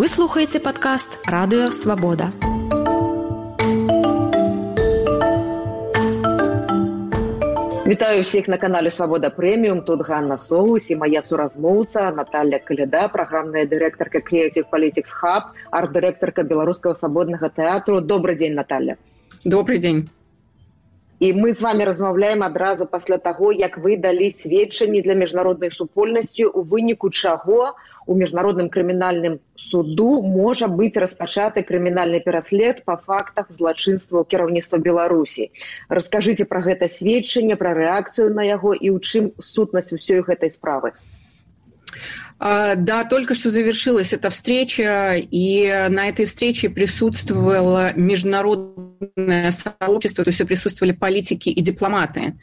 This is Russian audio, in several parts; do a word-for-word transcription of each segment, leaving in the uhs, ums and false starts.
Вы слухаеце падкаст Радыё Свабода. Вітаю ўсіх на канале Свабода Прэміум. Тут Ганна Соус і моя суразмоўца Наталья Каляда, праграмная дырэктарка Creative Politics Hub, арт-дырэктарка Беларускага свабоднага тэатру. Добрый день, Наталья. Добрый день. І мы з вами размаўляем адразу пасля таго, як вы далі сведчанні для міжнароднай супольнасці, у выніку чаго у міжнародным крымінальным суду можа быць распачаты крымінальны пераслед па фактах злачынства кіраўніцтва Беларусі. Раскажыце пра гэта сведчанне, пра рэакцыю на яго і ў чым сутнасць усёй гэтай справы. Да, только что завершилась эта встреча, и на этой встрече присутствовало международное сообщество, то есть присутствовали политики и дипломаты,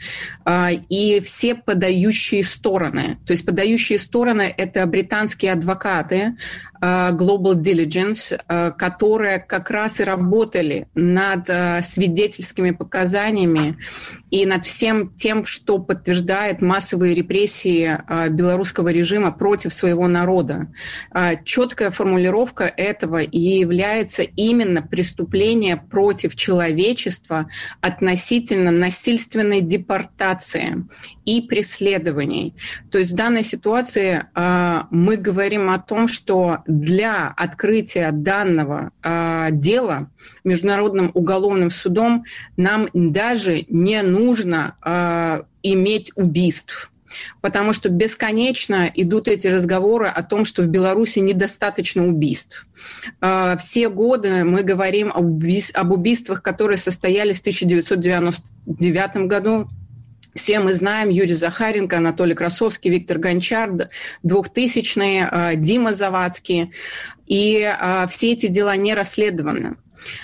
и все подающие стороны. То есть подающие стороны – это британские адвокаты, Global Diligence, которые как раз и работали над свидетельскими показаниями и над всем тем, что подтверждает массовые репрессии белорусского режима против своего народа. Четкая формулировка этого и является именно преступление против человечества относительно насильственной депортации и преследований. То есть в данной ситуации мы говорим о том, что для открытия данного э, дела Международным уголовным судом нам даже не нужно э, иметь убийств, потому что бесконечно идут эти разговоры о том, что в Беларуси недостаточно убийств. Э, все годы мы говорим об, убийств, об убийствах, которые состоялись в тысяча девятьсот девяносто девятом году. Все мы знаем Юрий Захаренко, Анатолий Красовский, Виктор Гончар, двухтысячные, Дима Завадский. И все эти дела не расследованы.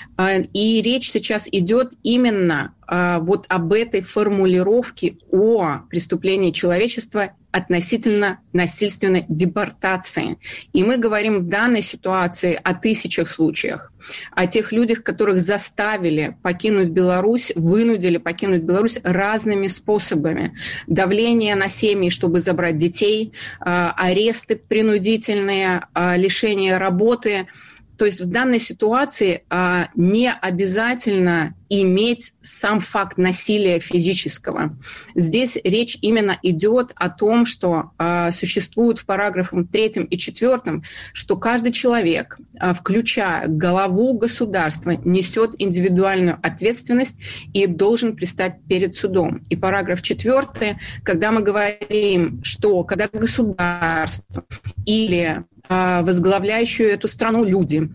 И речь сейчас идет именно вот об этой формулировке о преступлении человечества относительно насильственной депортации. И мы говорим в данной ситуации о тысячах случаях, о тех людях, которых заставили покинуть Беларусь, вынудили покинуть Беларусь разными способами. Давление на семьи, чтобы забрать детей, аресты принудительные, лишение работы. То есть в данной ситуации а, не обязательно иметь сам факт насилия физического. Здесь речь именно идет о том, что а, существует в параграфах третьем и четвертом, что каждый человек, а, включая главу государства, несет индивидуальную ответственность и должен предстать перед судом. И параграф четвертый, когда мы говорим, что когда государство или возглавляющие эту страну люди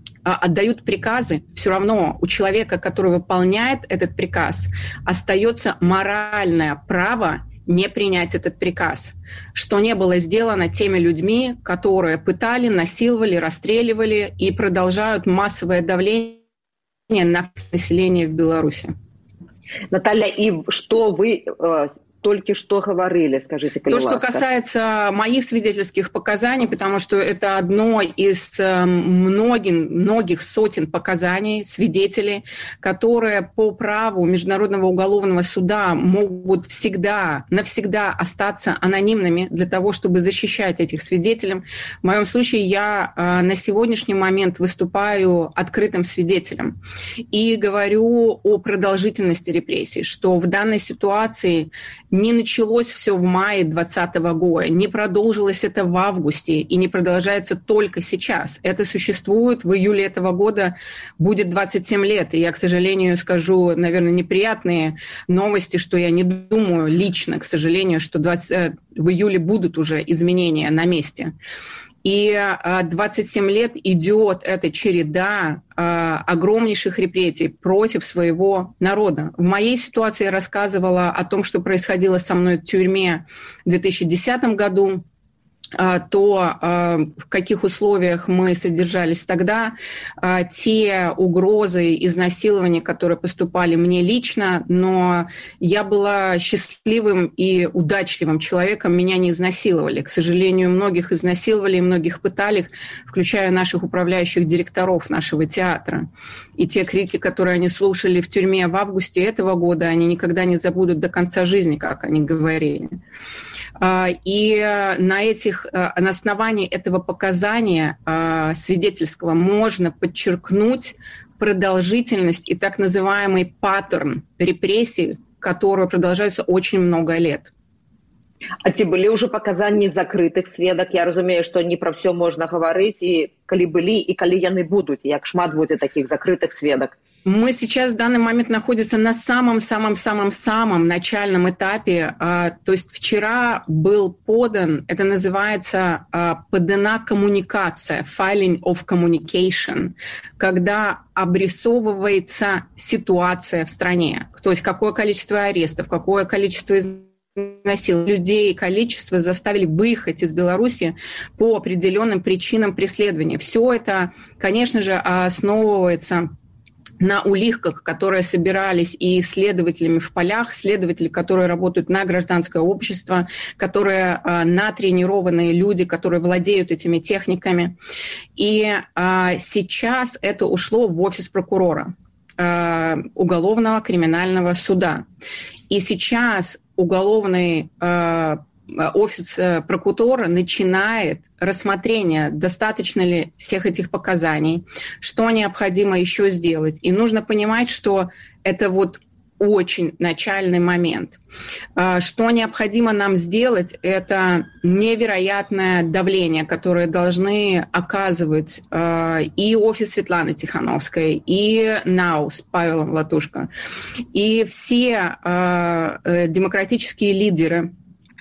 отдают приказы, все равно у человека, который выполняет этот приказ, остается моральное право не принять этот приказ, что не было сделано теми людьми, которые пытали, насиловали, расстреливали и продолжают массовое давление на население в Беларуси. Наталья, и что вы только что говорили, скажите, То, что касается моих свидетельских показаний, потому что это одно из многих, многих сотен показаний свидетелей, которые по праву Международного уголовного суда могут всегда, навсегда остаться анонимными для того, чтобы защищать этих свидетелей. В моем случае я на сегодняшний момент выступаю открытым свидетелем и говорю о продолжительности репрессий, что в данной ситуации не началось все в мае двадцатого года, не продолжилось это в августе и не продолжается только сейчас. Это существует в июле этого года, будет двадцать семь лет. И я, к сожалению, скажу, наверное, неприятные новости, что я не думаю лично, к сожалению, что двадцать в июле будут уже изменения на месте. И двадцать семь лет идет эта череда огромнейших репрессий против своего народа. В моей ситуации я рассказывала о том, что происходило со мной в тюрьме в две тысячи десятом году. то в каких условиях мы содержались тогда, те угрозы, изнасилования, которые поступали мне лично, но я была счастливым и удачливым человеком, меня не изнасиловали. К сожалению, многих изнасиловали, многих пытали, включая наших управляющих директоров нашего театра. И те крики, которые они слушали в тюрьме в августе этого года, они никогда не забудут до конца жизни, как они говорили. И на, этих, на основании этого показания свидетельского можно подчеркнуть продолжительность и так называемый паттерн репрессий, которые продолжаются очень много лет. А ці былі ўжо паказанні закрытых сведак? Я разумею, што не пра ўсё можна гаварыць, і калі былі, і калі яны будуць, як шмат будзе такіх закрытых сведак? Мы сейчас в данный момент находимся на самом-самом-самом-самом начальном этапе. То есть вчера был подан, это называется подана коммуникация, filing of communication, когда обрисовывается ситуация в стране. То есть какое количество арестов, какое количество насилования людей, количество заставили выехать из Беларуси по определенным причинам преследования. Все это, конечно же, основывается на уликах, которые собирались и исследователями в полях, следователи, которые работают на гражданское общество, которые э, натренированные люди, которые владеют этими техниками. И э, сейчас это ушло в офис прокурора э, уголовного криминального суда. И сейчас уголовный э, офис прокурора начинает рассмотрение, достаточно ли всех этих показаний, что необходимо еще сделать. И нужно понимать, что это вот очень начальный момент. Что необходимо нам сделать, это невероятное давление, которое должны оказывать и офис Светланы Тихановской, и НАУ с Павелом Латушко, и все демократические лидеры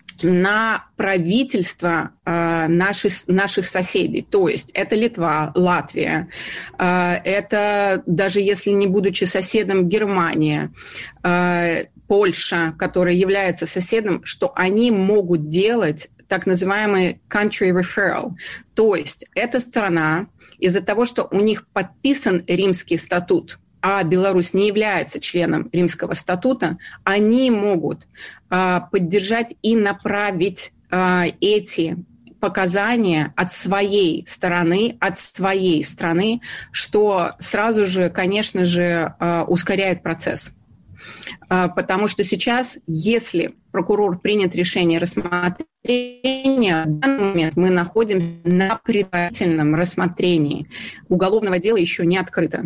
на правительство э, наших, наших соседей. То есть это Литва, Латвия, э, это даже если не будучи соседом Германия, э, Польша, которая является соседом, что они могут делать так называемый country referral. То есть эта страна из-за того, что у них подписан Римский статут, а Беларусь не является членом Римского статута, они могут а, поддержать и направить а, эти показания от своей стороны, от своей страны, что сразу же, конечно же, а, ускоряет процесс. А, потому что сейчас, если прокурор принят решение рассмотрения, в данный момент мы находимся на предварительном рассмотрении. Уголовного дела еще не открыто.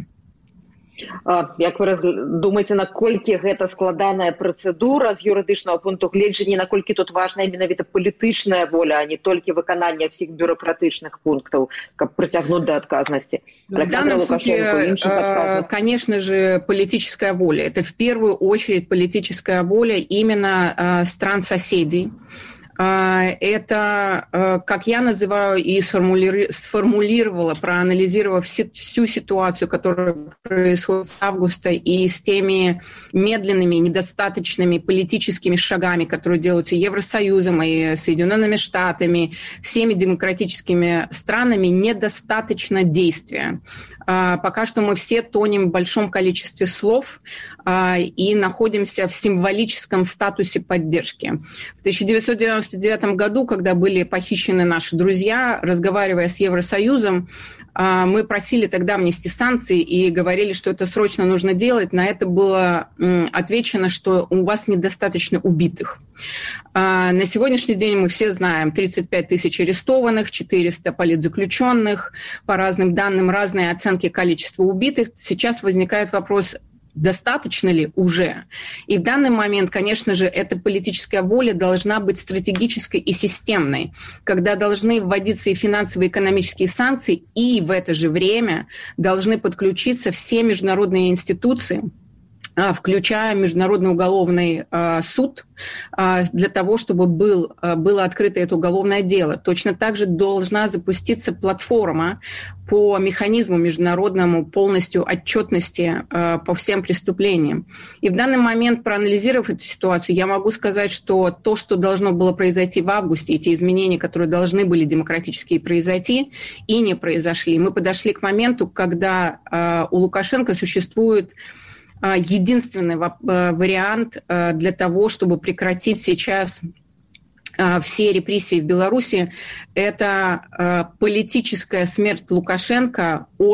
Як вы думаеце, наколькі гэта складаная працэдура з юрыдычнага пункту гледжання, наколькі тут важная менавіта палітычная воля, а не толькі выкананне всіх бюрократычных пунктаў, каб прыцягнуць да адказнасці? В данном случае, конечно же, политическая воля. Это в первую очередь политическая воля именно стран-соседей. Это, как я называю и сформулировала, проанализировав всю ситуацию, которая происходит с августа, и с теми медленными, недостаточными политическими шагами, которые делаются Евросоюзом и Соединенными Штатами, всеми демократическими странами, недостаточно действия. Пока что мы все тонем в большом количестве слов и находимся в символическом статусе поддержки. В тысяча девятьсот девяносто девятом году, когда были похищены наши друзья, разговаривая с Евросоюзом, мы просили тогда внести санкции и говорили, что это срочно нужно делать. На это было отвечено, что у вас недостаточно убитых. На сегодняшний день мы все знаем тридцать пять тысяч арестованных, четыреста политзаключенных. По разным данным, разные оценки количества убитых. Сейчас возникает вопрос, достаточно ли уже? И в данный момент, конечно же, эта политическая воля должна быть стратегической и системной, когда должны вводиться и финансовые, и экономические санкции, и в это же время должны подключиться все международные институции, включая Международный уголовный э, суд, э, для того, чтобы был, э, было открыто это уголовное дело. Точно так же должна запуститься платформа по механизму международному полностью отчетности э, по всем преступлениям. И в данный момент, проанализировав эту ситуацию, я могу сказать, что то, что должно было произойти в августе, эти изменения, которые должны были демократически произойти, и не произошли. Мы подошли к моменту, когда э, у Лукашенко существует единственный вариант для того, чтобы прекратить сейчас все репрессии в Беларуси, это политическая смерть Лукашенко от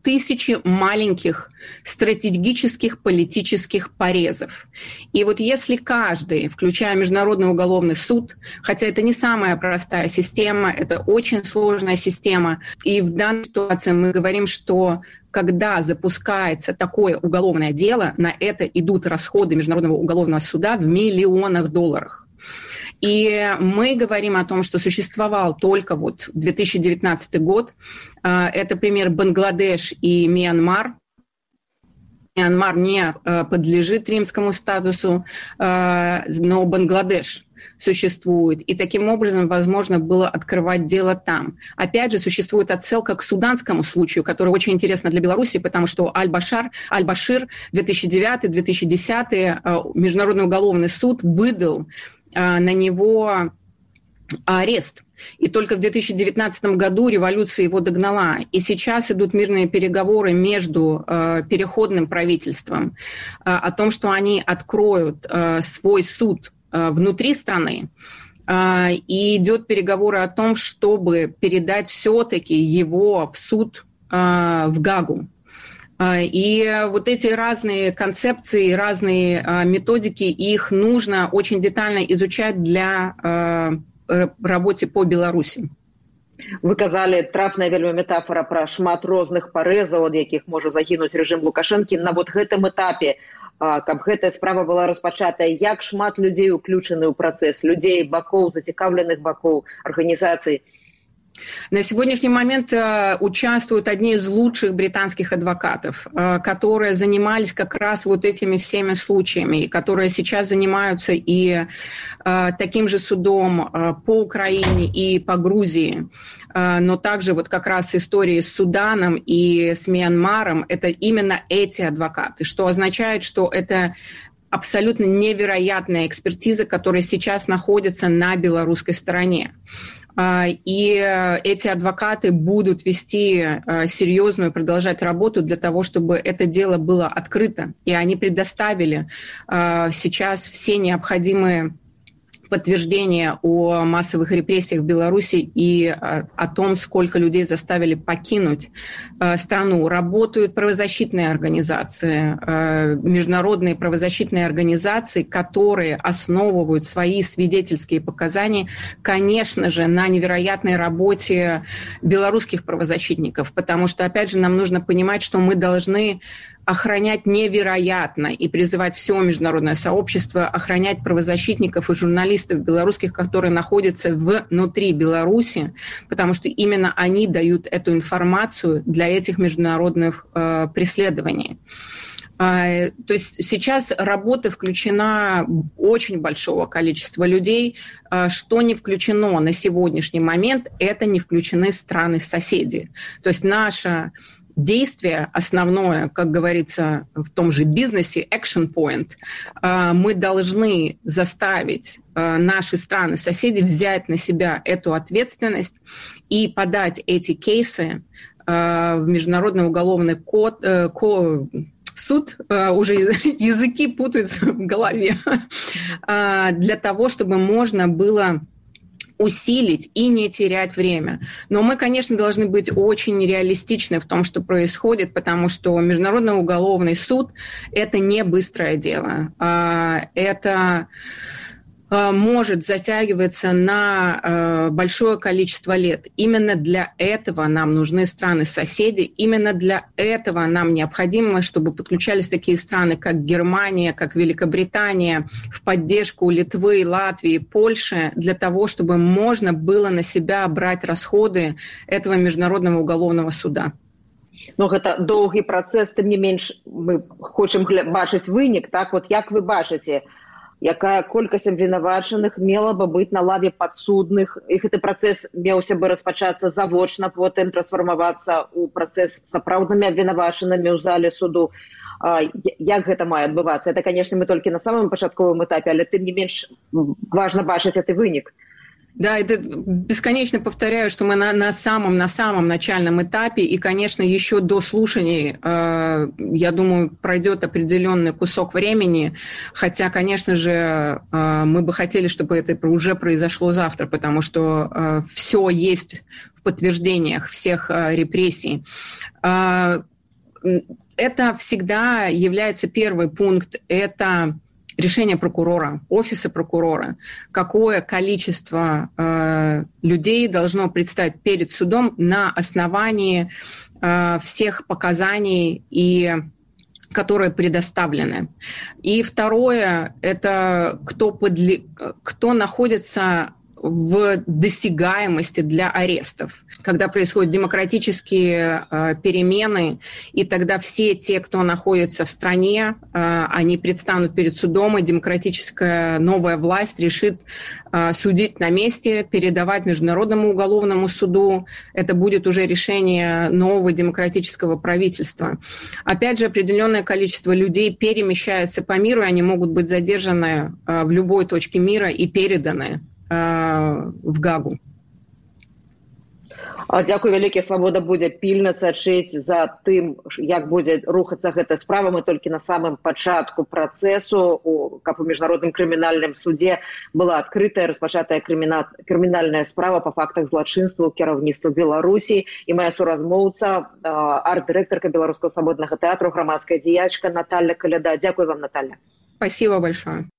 тысячи маленьких стратегических политических порезов. И вот если каждый, включая Международный уголовный суд, хотя это не самая простая система, это очень сложная система, и в данной ситуации мы говорим, что когда запускается такое уголовное дело, на это идут расходы Международного уголовного суда в миллионах долларов. И мы говорим о том, что существовал только вот две тысячи девятнадцатый год. Это пример Бангладеш и Мьянмар. Мьянмар не подлежит римскому статусу, но Бангладеш существует. И таким образом возможно было открывать дело там. Опять же, существует отсылка к суданскому случаю, который очень интересно для Беларуси, потому что Аль-Башар, Аль-Башир две тысячи девятый - две тысячи десятый Международный уголовный суд выдал на него арест. И только в две тысячи девятнадцатом году революция его догнала. И сейчас идут мирные переговоры между э, переходным правительством э, о том, что они откроют э, свой суд э, внутри страны. Э, и идет переговоры о том, чтобы передать все-таки его в суд э, в Гаагу. И вот эти разные концепции, разные методики, их нужно очень детально изучать для работы по Беларуси. Вы казали, трапная вельмі метафора про шмат розных парэзаў, ад якіх можа загінуць рэжым Лукашэнкі. На вот гэтым этапе, каб гэтая справа была распачатая, як шмат людзей уключаны ў працэс, людзей, бакоў, зацікаўленых бакоў, арганізацый? На сегодняшний момент э, участвуют одни из лучших британских адвокатов, э, которые занимались как раз вот этими всеми случаями, которые сейчас занимаются и э, таким же судом э, по Украине и по Грузии, э, но также вот как раз истории с Суданом и с Мьянмаром, это именно эти адвокаты, что означает, что это абсолютно невероятная экспертиза, которая сейчас находится на белорусской стороне. И эти адвокаты будут вести серьезную, продолжать работу для того, чтобы это дело было открыто. И они предоставили сейчас все необходимые подтверждения о массовых репрессиях в Беларуси и о том, сколько людей заставили покинуть страну. Работают правозащитные организации, международные правозащитные организации, которые основывают свои свидетельские показания, конечно же, на невероятной работе белорусских правозащитников, потому что, опять же, нам нужно понимать, что мы должны охранять невероятно и призывать все международное сообщество охранять правозащитников и журналистов белорусских, которые находятся внутри Беларуси, потому что именно они дают эту информацию для этих международных э, преследований. Э, то есть сейчас работа включена очень большого количества людей. Э, что не включено на сегодняшний момент, это не включены страны-соседи. То есть наша действие основное, как говорится в том же бизнесе, action point, мы должны заставить наши страны-соседи взять на себя эту ответственность и подать эти кейсы в Международный уголовный код, суд, уже языки путаются в голове, для того, чтобы можно было усилить и не терять время. Но мы, конечно, должны быть очень реалистичны в том, что происходит, потому что Международный уголовный суд – это не быстрое дело. Это может затягиваться на большое количество лет. Именно для этого нам нужны страны-соседи, именно для этого нам необходимо, чтобы подключались такие страны, как Германия, как Великобритания, в поддержку Литвы, Латвии, Польши, для того, чтобы можно было на себя брать расходы этого Международного уголовного суда. Ну, гэта доўгі працэс, тым не менш, мы хочам бачыць вынік, так? Вот як вы бачыце, якая колькасць абвінавачаных мела бы быць на лаве падсудных, і гэты працэс меўся бы распачацца завочна, потым трансфармавацца ў працэс з сапраўднымі абвінавачанымі ў зале суду. Як гэта мае адбывацца? Это, конечно, мы толькі на самым пачатковым этапе, але тым не менш важна бачыць гэты вынік. Да, это бесконечно повторяю, что мы на, на самом, на самом начальном этапе, и, конечно, еще до слушаний, э, я думаю, пройдет определенный кусок времени, хотя, конечно же, э, мы бы хотели, чтобы это уже произошло завтра, потому что э, все есть в подтверждениях всех э, репрессий. Э, это всегда является первый пункт, это решение прокурора, офиса прокурора, какое количество э, людей должно предстать перед судом на основании э, всех показаний, и, которые предоставлены. И второе, это кто, подле... кто находится в досягаемости для арестов, когда происходят демократические э, перемены, и тогда все те, кто находится в стране, э, они предстанут перед судом, и демократическая новая власть решит э, судить на месте, передавать Международному уголовному суду. Это будет уже решение нового демократического правительства. Опять же, определенное количество людей перемещается по миру, и они могут быть задержаны э, в любой точке мира и переданы в Гагу. Дзякуй вялікі. Свабода будзе пільна сачыць за тым, як будзе рухацца гэта справа. Мы толькі на самым пачатку працэсу, каб у міжнародным крымінальным судзе была адкрытая, распачатая крымінальная справа па фактах злачынства ў кіраўніцтва Беларусі. І моя суразмоўца, арт-дырэктарка Беларускага свабоднага тэатру, грамадская дзеячка Наталья Коляда. Дзякуй вам, Наталья. Спасибо большое.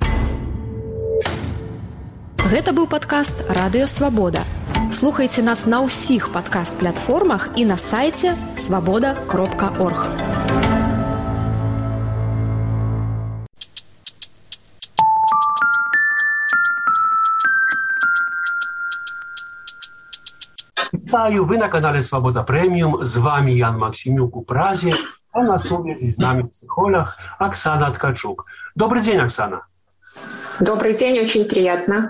Гэта быў падкаст «Радыё Свабода». Слухайце нас на ўсіх падкаст-платформах і на сайце свабода кропка орг. Вітаю, ви на каналі Свобода Преміум. З вами Ян Максимюк у Празі, а на связи з нами психолог Оксана Ткачук. Добрый день, Оксана. Добрый день, очень приятно.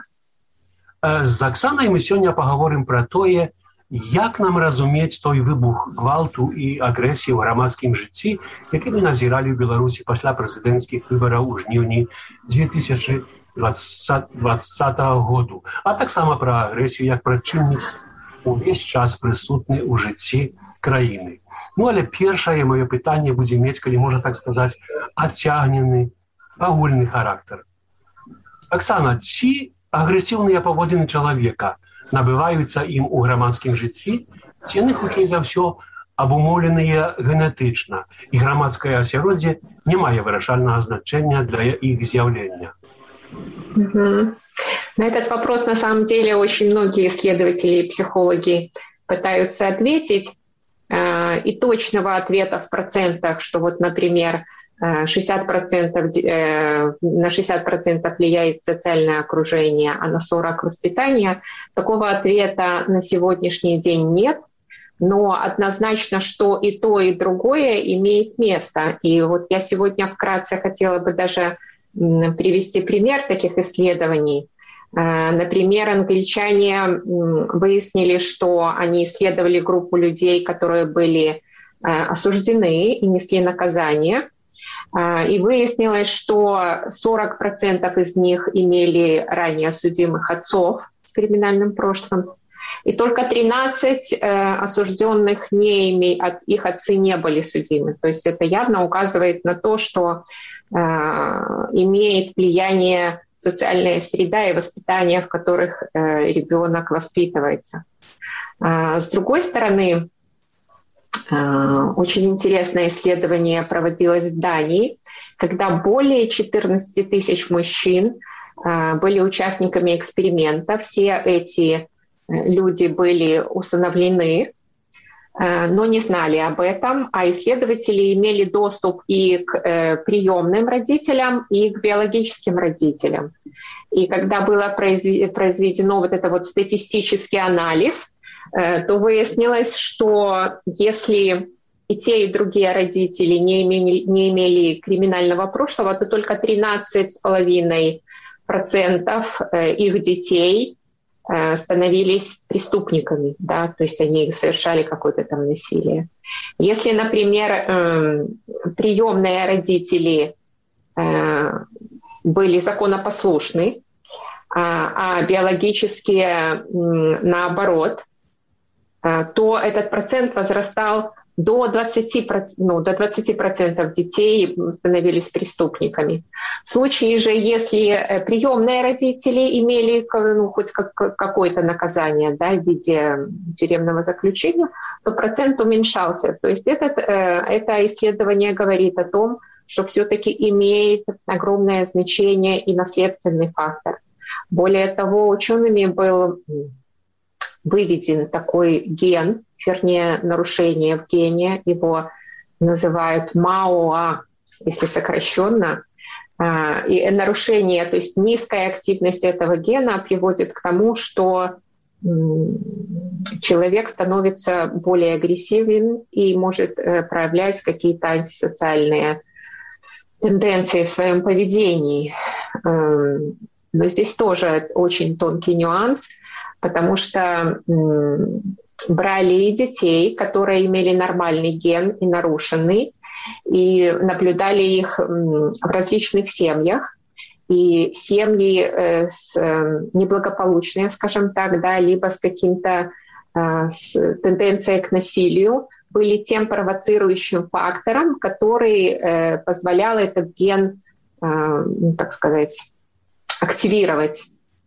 З Оксанай мы сёння пагаворым пра тое, як нам разумець той выбух гвалту і агрэсіі ў грамадскім жыцці, які мы назіралі ў Беларусі пасля прэзідэнцкіх выбараў у жніўні две тысячи двадцатого году, а таксама пра агрэсію як пра чыннік увесь час прысутны ў жыцці краіны. Ну, але першае маё пытанне будзе мець, калі можна так сказаць, адцягнены агульны характар. Оксана, ці агрэсіўныя паводзіны чалавека набываюцца ім у грамадскім жыцці, ці яны, хутчэй за ўсё, абумоўленыя генетычна, і грамадскае асяроддзе не мае вырашальнага значэння для іх з'яўлення? Угу. На этот вопрос, на самом деле, очень многие исследователи и психологи пытаются ответить, и точного ответа в процентах, что вот, например, шестьдесят процентов, на шестьдесят процентов влияет социальное окружение, а на сорок процентов воспитание. Такого ответа на сегодняшний день нет, но однозначно, что и то, и другое имеет место. И вот я сегодня вкратце хотела бы даже привести пример таких исследований. Например, англичане выяснили, что они исследовали группу людей, которые были осуждены и несли наказание. И выяснилось, что сорок процентов из них имели ранее судимых отцов с криминальным прошлым, и только тринадцать осужденных не имели, их отцы не были судимы. То есть это явно указывает на то, что имеет влияние социальная среда и воспитание, в которых ребенок воспитывается. С другой стороны, очень интересное исследование проводилось в Дании, когда более четырнадцать тысяч мужчин были участниками эксперимента. Все эти люди были усыновлены, но не знали об этом, а исследователи имели доступ и к приемным родителям, и к биологическим родителям. И когда было произведено вот это вот статистический анализ, то выяснилось, что если и те, и другие родители не имели, не имели криминального прошлого, то только тринадцать целых пять десятых процента их детей становились преступниками, да, то есть они совершали какое-то там насилие. Если, например, приемные родители были законопослушны, а биологические наоборот, то этот процент возрастал до двадцати процентов, ну, до двадцати процентов детей становились преступниками. В случае же, если приемные родители имели ну, хоть как, какое-то наказание, да, в виде тюремного заключения, то процент уменьшался. То есть этот, это исследование говорит о том, что все-таки имеет огромное значение и наследственный фактор. Более того, учеными был выведен такой ген, вернее, нарушение в гене, его называют МАОА, если сокращенно. И нарушение, то есть низкая активность этого гена приводит к тому, что человек становится более агрессивен и может проявлять какие-то антисоциальные тенденции в своем поведении. Но здесь тоже очень тонкий нюанс, потому что брали детей, которые имели нормальный ген и нарушенный, и наблюдали их в различных семьях. И семьи с неблагополучные, скажем так, да, либо с каким-то с тенденцией к насилию, были тем провоцирующим фактором, который позволял этот ген, ну, так сказать, активировать.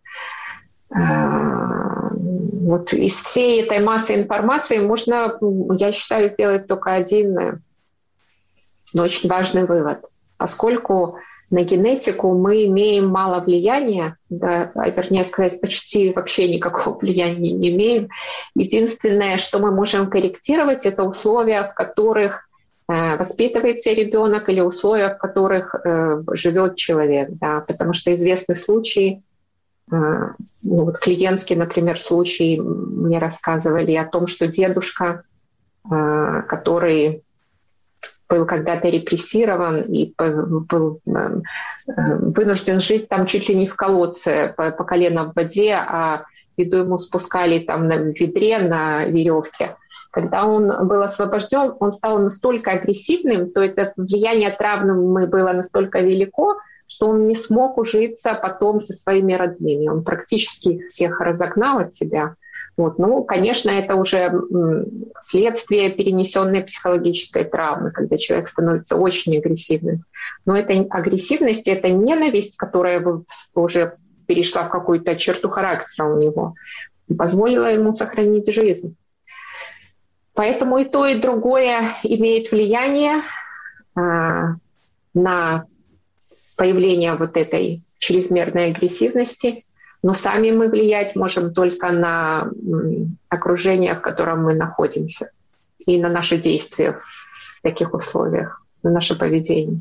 Вот из всей этой массы информации можно, я считаю, сделать только один, но очень важный вывод. Поскольку на генетику мы имеем мало влияния, да, а вернее сказать, почти вообще никакого влияния не имеем. Единственное, что мы можем корректировать, это условия, в которых э, воспитывается ребенок, или условия, в которых э, живет человек. Да, потому что известны случаи, э, ну, вот клиентский, например, случай, мне рассказывали о том, что дедушка, э, который был когда-то репрессирован и был вынужден жить там чуть ли не в колодце по, по колено в воде, а еду ему спускали там на ведре, на веревке. Когда он был освобожден, он стал настолько агрессивным, то это влияние травмы было настолько велико, что он не смог ужиться потом со своими родными. Он практически их всех разогнал от себя. Вот. Ну, конечно, это уже следствие перенесенной психологической травмы, когда человек становится очень агрессивным. Но эта агрессивность, это ненависть, которая уже перешла в какую-то черту характера у него, позволила ему сохранить жизнь. Поэтому и то, и другое имеет влияние а, на появление вот этой чрезмерной агрессивности. Но сами мы влиять можем только на окружение, в котором мы находимся, и на наши действия в таких условиях, на наше поведение.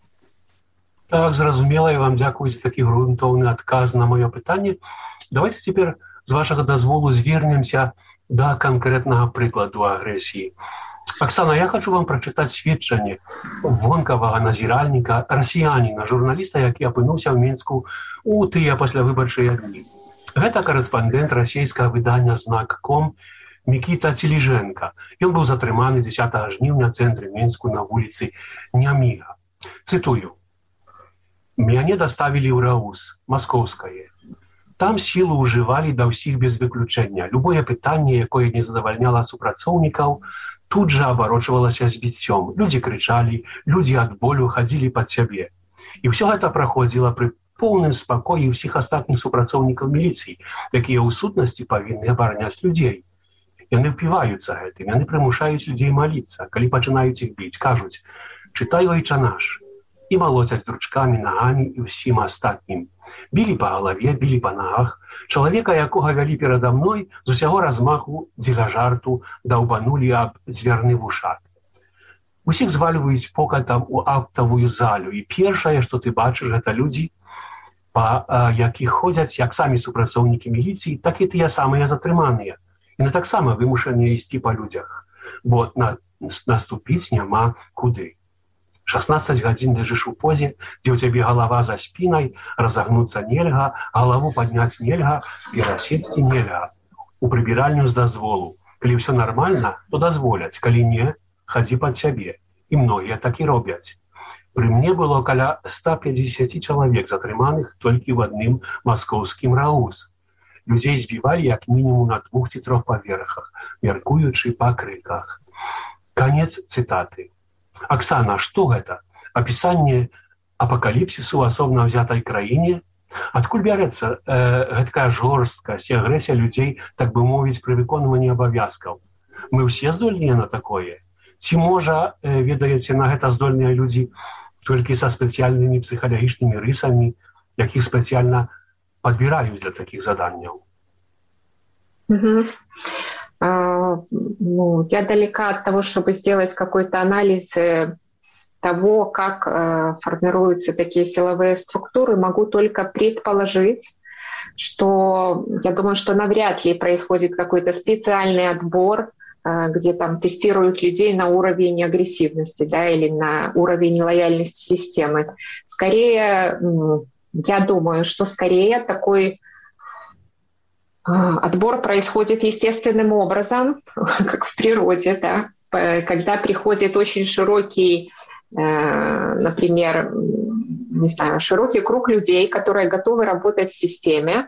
Так, зразумела, я вам дякую за такі грунтовний адказ на моє питання. Давайте тепер, з вашого дозволу, звернемся до конкретного прикладу агресії. Оксана, я хочу вам прочитати свідчення вонкавого назиральника, расіяніна, журналіста, який опинився в Мінську у тыя паслявыбарчыя дні. Гэта корэспандэнт расійскага выдання «Знак ком» Мікіта Целіженка. Ён быў затрыманы дзесятага жніўня ў цэнтры Мінску на вуліцы Няміга. Цытую. «Мяне даставілі ў РАУС, маскоўскае. Там сілу ўжывалі да ўсіх без выключэння. Любое пытанне, якое не задавальняла супрацоўнікаў, тут жа абарочвалася збіццём. Людзі крычалі, людзі ад болю хадзілі пад сябе. І ўсё гэта праходзіла пры поўным спакоі ўсіх астатніх супрацоўнікаў міліцыі, якія ў сутнасці павінны абараняць людзей. Яны ўпіваюцца гэтым, яны прымушаюць людзей маліцца. Калі пачынаюць іх біць, кажуць: «Чытай, ойча наш», і малоцяць дручкамі, нагамі і ўсім астатнім. Білі па галаве, білі па нагах. Чалавека, якога вялі перада мной, з усяго размаху дзеля жарту даўбанулі аб дзвярны вушак. Усіх звальваюць покатам у актавую залю, і першае, што ты бачыш, гэта людзі, па якіх ходзяць як самі супрацоўнікі міліцыі, так і тыя самыя затрыманыя. Яны таксама вымушаныя ісці па людзях, бо на, наступіць няма куды. шаснаццаць гадзін ляжыш у позе, дзе ў цябе галава за спінай, разагнуцца нельга, галаву падняць нельга, перасесці нельга. У прыбіральню з дазволу. Калі ўсё нармальна, то дазволяць, калі не, хадзі пад сябе. І многія так і робяць. Пры мне было каля ста пятьдесят чалавек затрыманых толькі в адным маскоўскім РАУС. Людзей збівалі як мінімум на двух ці трох паверхах, мяркуючы па крыках. Конец цитаты. Оксана, что это? Описание апокалипсису в особно взятой краине? Адкуль бярэцца э, гэтакая жорсткасць і агрэсія людзей, так бы мовіць, пры выконванні абавязкаў? Мы ўсе здольныя на такое? Ці можа, э, ведаеце, на гэта здольныя людзі толькі са спецыяльнымі псіхалагічнымі рысамі, якіх спецыяльна падбіраюць для такіх заданняў? Угу. А, ну, я далека от того, чтобы сделать какой-то анализ того, как э, формируются такие силовые структуры. Могу только предположить, что я думаю, что навряд ли происходит какой-то специальный отбор, э, где там тестируют людей на уровень агрессивности, да, или на уровень лояльности системы. Скорее, э, я думаю, что скорее такой э, отбор происходит естественным образом, как в природе, да, когда приходит очень широкий, например, не знаю, широкий круг людей, которые готовы работать в системе,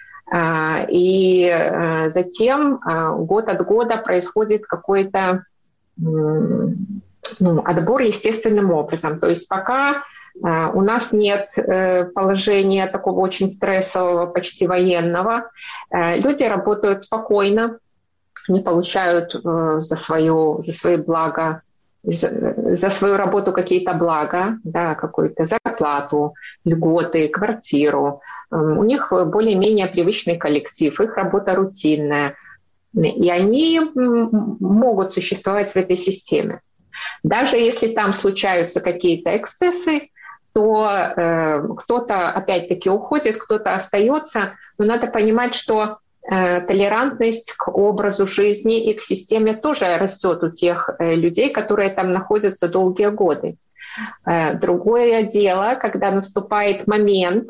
и затем год от года происходит какой-то ну, отбор естественным образом. То есть пока у нас нет положения такого очень стрессового, почти военного, люди работают спокойно, не получают за, свою, за свои блага, за свою работу какие-то блага, да, какую-то зарплату, льготы, квартиру. У них более-менее привычный коллектив, их работа рутинная. И они могут существовать в этой системе. Даже если там случаются какие-то эксцессы, то э, кто-то опять-таки уходит, кто-то остается. Но надо понимать, что толерантность к образу жизни и к системе тоже растет у тех людей, которые там находятся долгие годы. Другое дело, когда наступает момент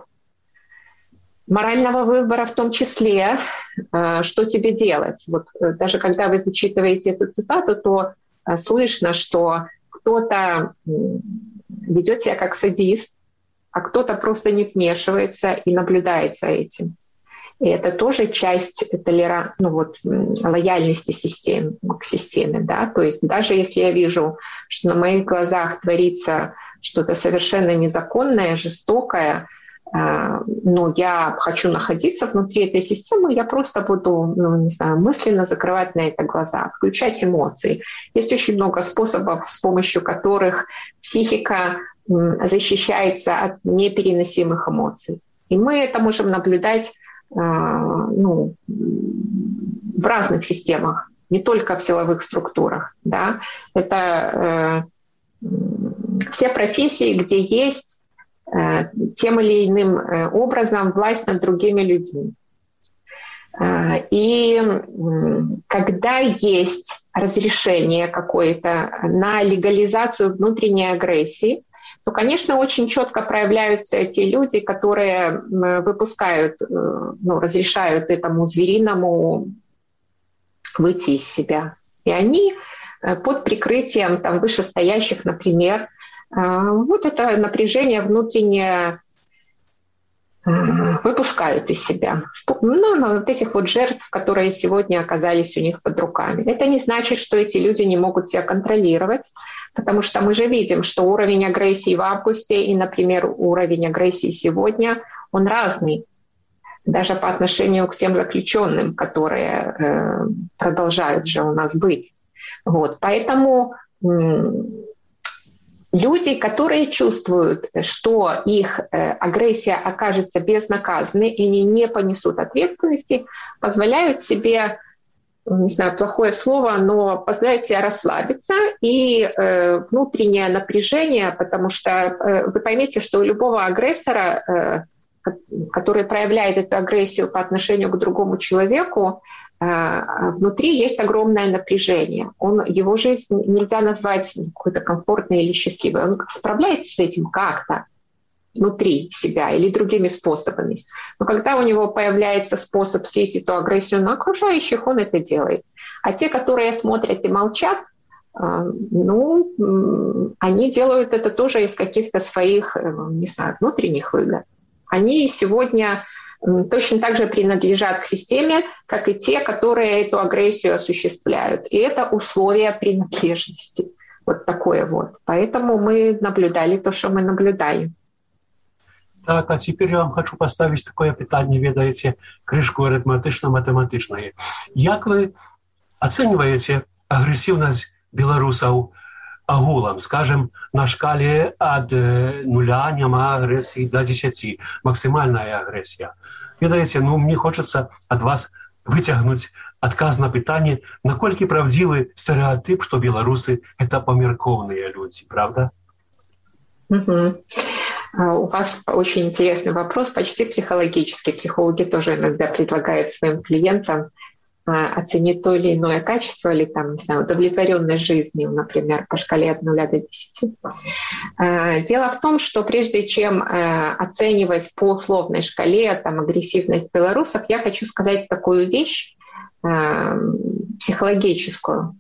морального выбора, в том числе, что тебе делать. Вот даже когда вы зачитываете эту цитату, то слышно, что кто-то ведет себя как садист, а кто-то просто не вмешивается и наблюдает за этим. И это тоже часть толеран... ну, вот, лояльности систем... к системе. Да? То есть даже если я вижу, что на моих глазах творится что-то совершенно незаконное, жестокое, э, но я хочу находиться внутри этой системы, я просто буду, ну, не знаю, мысленно закрывать на это глаза, включать эмоции. Есть очень много способов, с помощью которых психика э, защищается от непереносимых эмоций. И мы это можем наблюдать ну, в разных системах, не только в силовых структурах. Да? Это э, все профессии, где есть э, тем или иным э, образом власть над другими людьми. Э, и э, когда есть разрешение какое-то на легализацию внутренней агрессии, то, конечно, очень четко проявляются те люди, которые выпускают, ну, разрешают этому звериному выйти из себя. И они под прикрытием там, вышестоящих, например, вот это напряжение внутреннее выпускают из себя. Ну, на вот этих вот жертв, которые сегодня оказались у них под руками. Это не значит, что эти люди не могут себя контролировать, потому что мы же видим, что уровень агрессии в августе и, например, уровень агрессии сегодня, он разный. Даже по отношению к тем заключенным, которые э, продолжают же у нас быть. Вот. Поэтому э, люди, которые чувствуют, что их э, агрессия окажется безнаказанной и они не понесут ответственности, позволяют себе, не знаю, плохое слово, но позволяют себе расслабиться и э, внутреннее напряжение, потому что э, вы поймите, что у любого агрессора, э, который проявляет эту агрессию по отношению к другому человеку, внутри есть огромное напряжение. Он, его жизнь нельзя назвать какой-то комфортной или счастливой. Он справляется с этим как-то внутри себя или другими способами. Но когда у него появляется способ слить эту агрессию на окружающих, он это делает. А те, которые смотрят и молчат, ну, они делают это тоже из каких-то своих, не знаю, внутренних выгод. Они сегодня точно так же принадлежат к системе, как и те, которые эту агрессию осуществляют. И это условие принадлежности. Вот такое вот. Поэтому мы наблюдали то, что мы наблюдали. Так, а теперь я вам хочу поставить такое питание, ведаете, крышку арифметично-математичное. Как вы оцениваете агрессивность белорусов агулам, скажем, на шкале от нуля, нема агрессии до десяти, максимальная агрессия? Ведаете, ну, мне хочется от вас вытягнуть отказ на питание, насколько правдивый стереотип, что белорусы – это померковные люди, правда? Угу. У вас очень интересный вопрос, почти психологический. Психологи тоже иногда предлагают своим клиентам оценить то или иное качество, или там, не знаю, удовлетворенность жизнью, например, по шкале от нуля до десяти. Дело в том, что прежде чем оценивать по условной шкале там, агрессивность белорусов, я хочу сказать такую вещь психологическую.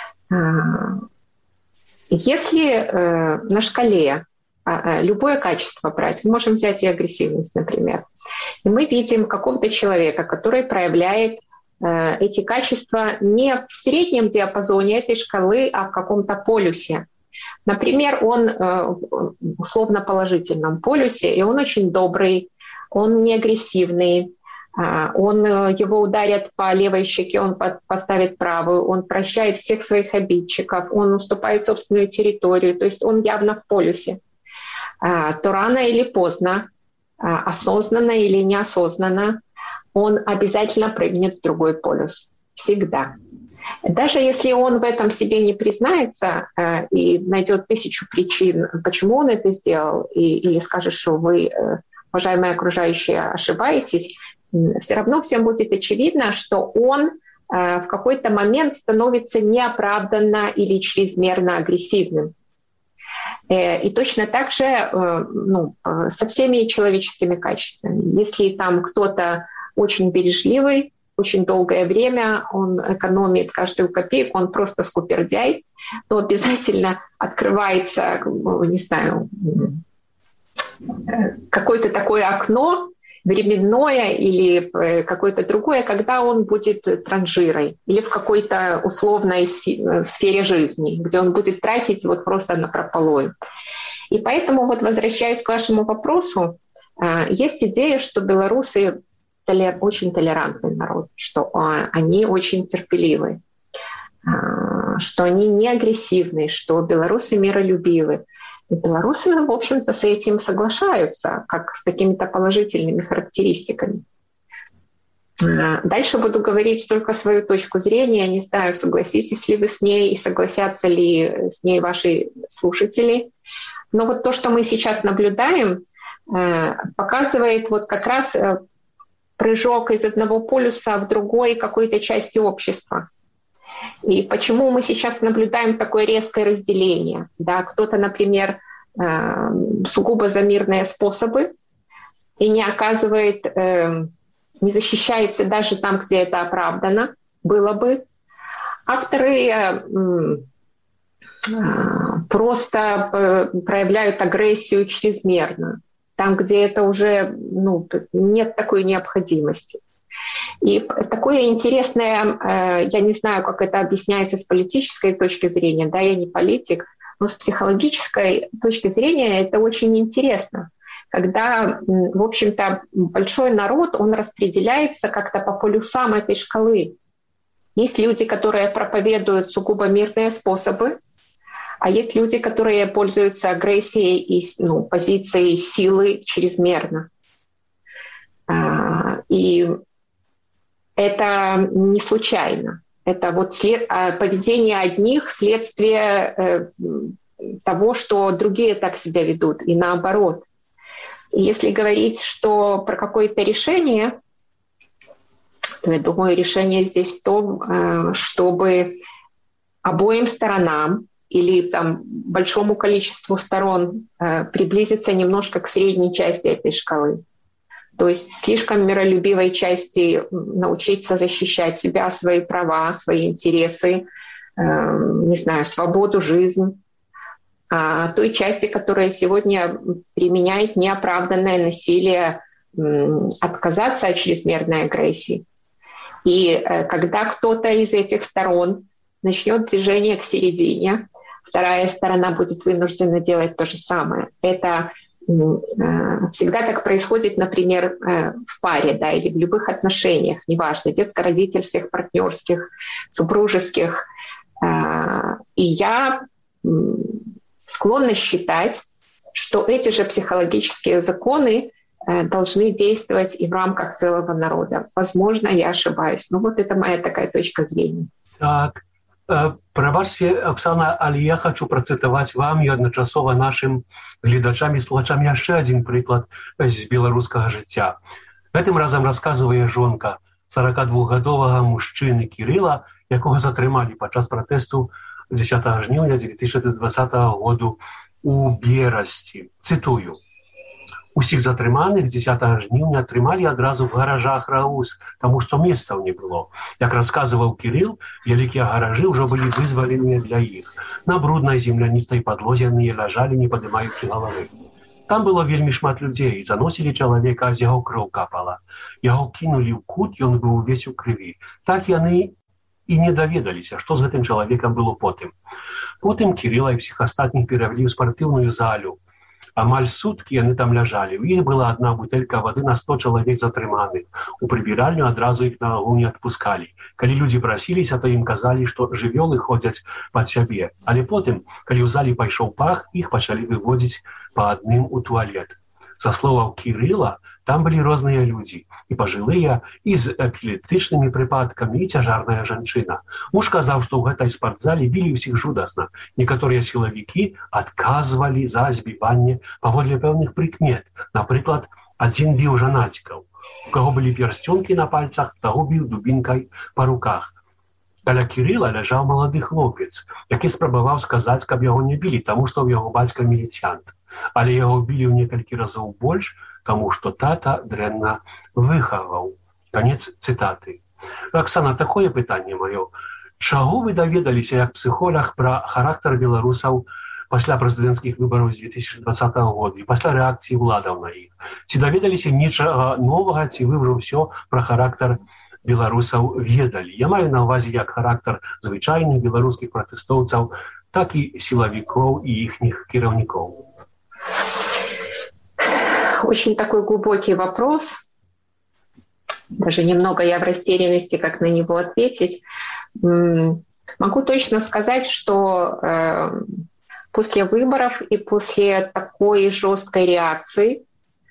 Если на шкале любое качество брать, мы можем взять и агрессивность, например, и мы видим какого-то человека, который проявляет эти качества не в среднем диапазоне этой шкалы, а в каком-то полюсе. Например, он в условно положительном полюсе, и он очень добрый, он не агрессивный, он, его ударят по левой щеке, он поставит правую, он прощает всех своих обидчиков, он уступает собственную территорию, то есть он явно в полюсе. То рано или поздно, осознанно или неосознанно, он обязательно прыгнет в другой полюс. Всегда. Даже если он в этом себе не признается э, и найдет тысячу причин, почему он это сделал, и, или скажет, что вы, э, уважаемые окружающие, ошибаетесь, э, все равно всем будет очевидно, что он э, в какой-то момент становится неоправданно или чрезмерно агрессивным. Э, и точно так же э, ну, э, со всеми человеческими качествами. Если там кто-то очень бережливый, очень долгое время, он экономит каждую копейку, он просто скупердяй, то обязательно открывается, не знаю, какое-то такое окно временное или какое-то другое, когда он будет транжирой или в какой-то условной сфере жизни, где он будет тратить вот просто напропалую. И поэтому, вот возвращаясь к вашему вопросу, есть идея, что белорусы очень толерантный народ, что они очень терпеливы, что они не агрессивны, что белорусы миролюбивы. И белорусы, в общем-то, с этим соглашаются, как с какими-то положительными характеристиками. Дальше буду говорить только свою точку зрения. Не знаю, согласитесь ли вы с ней и согласятся ли с ней ваши слушатели. Но вот то, что мы сейчас наблюдаем, показывает вот как раз прыжок из одного полюса в другой какой-то части общества. И почему мы сейчас наблюдаем такое резкое разделение? Да, кто-то, например, сугубо за мирные способы и не оказывает, не защищается даже там, где это оправдано было бы. А вторые просто проявляют агрессию чрезмерно, там, где это уже ну, нет такой необходимости. И такое интересное, я не знаю, как это объясняется с политической точки зрения, да, я не политик, но с психологической точки зрения это очень интересно, когда, в общем-то, большой народ, он распределяется как-то по полюсам этой шкалы. Есть люди, которые проповедуют сугубо мирные способы, а есть люди, которые пользуются агрессией и ну, позицией силы чрезмерно. И это не случайно. Это вот след... поведение одних следствие того, что другие так себя ведут, и наоборот. И если говорить, что про какое-то решение, то я думаю, решение здесь в том, чтобы обоим сторонам или там, большому количеству сторон э, приблизиться немножко к средней части этой шкалы. То есть слишком миролюбивой части научиться защищать себя, свои права, свои интересы, э, не знаю, свободу, жизнь. А той части, которая сегодня применяет неоправданное насилие отказаться от чрезмерной агрессии. И когда кто-то из этих сторон начнет движение к середине, вторая сторона будет вынуждена делать то же самое. Это всегда так происходит, например, в паре, да, или в любых отношениях, неважно, детско-родительских, партнерских, супружеских. И я склонна считать, что эти же психологические законы должны действовать и в рамках целого народа. Возможно, я ошибаюсь. Но вот это моя такая точка зрения. Так, пробачте, Оксана, але я хочу процитовать вам и одночасово нашим глядачам и слухачам еще один приклад из белорусского життя. Этим разом рассказывает жонка сорокадвухгадовага мужчины Кирилла, якого затримали падчас протесту дзесятага жніўня две тысячи двадцатого году у Берасці. Цитую. Усіх затрыманых дзесятага жніўня трымалі адразу в гаражах Раус, таму што месцаў не было. Як расказваў Кірыл, вялікія гаражы ўжо былі вызваленыя для іх. На бруднай земляністай падлозе яны ляжалі, не падымаючы галавы. Там было вельмі шмат людзей, заносілі чалавека, з яго кроў капала. Яго кінулі ў кут, ён быў увесь у крыві. Так яны і не даведаліся, што з гэтым чалавекам было потым. Потым Кірыла і ўсіх астатніх перавялі ў спартыўную залю. Амаль суткі яны там ляжалі. У іх была одна бутэлька вады на сто чалавек затрыманых. У прыбіральню адразу іх на агонь не адпускалі. Калі людзі прасіліся, то ім казалі, што жывёлы ходзяць пад сябе. Але потым, калі ў залі пайшоў пах, іх пачалі выводзіць па адным у туалет. Са словаў Кірыла, там былі розныя людзі, і пажылыя, і з эпілептычнымі прыпадкамі, і цяжарная жанчына. Муж казаў, што ў гэтай спартзале білі ўсіх жудасна. Некаторыя сілавікі адказвалі за збіванне паводле пэўных прыкмет. Напрыклад, адзін біў жанацікаў. У каго былі пярсцёнкі на пальцах, таго біў дубінкай па руках. Каля Кірыла ляжаў малады хлопец, які спрабаваў сказаць, каб яго не білі, таму што ў яго бацька міліцыянт. Але яго білі ў некалькі разоў больш, таму што тата дрэнна выхаваў. Канец цытаты. Оксана, такое пытанне маё. Чаго вы даведаліся як псіхолог пра характар беларусаў пасля прэзідэнцкіх выбараў две тысячи двадцатого года і пасля рэакцыі ўладаў на іх? Ці даведаліся нечага новага, ці вы ўжо ўсё пра характар беларусаў ведалі? Я маю на ўвазе як характар звычайных беларускіх пратэстоўцаў, так і сілавікоў і іхніх кіраўнікоў. Очень такой глубокий вопрос. Даже немного я в растерянности, как на него ответить. Могу точно сказать, что э, после выборов и после такой жесткой реакции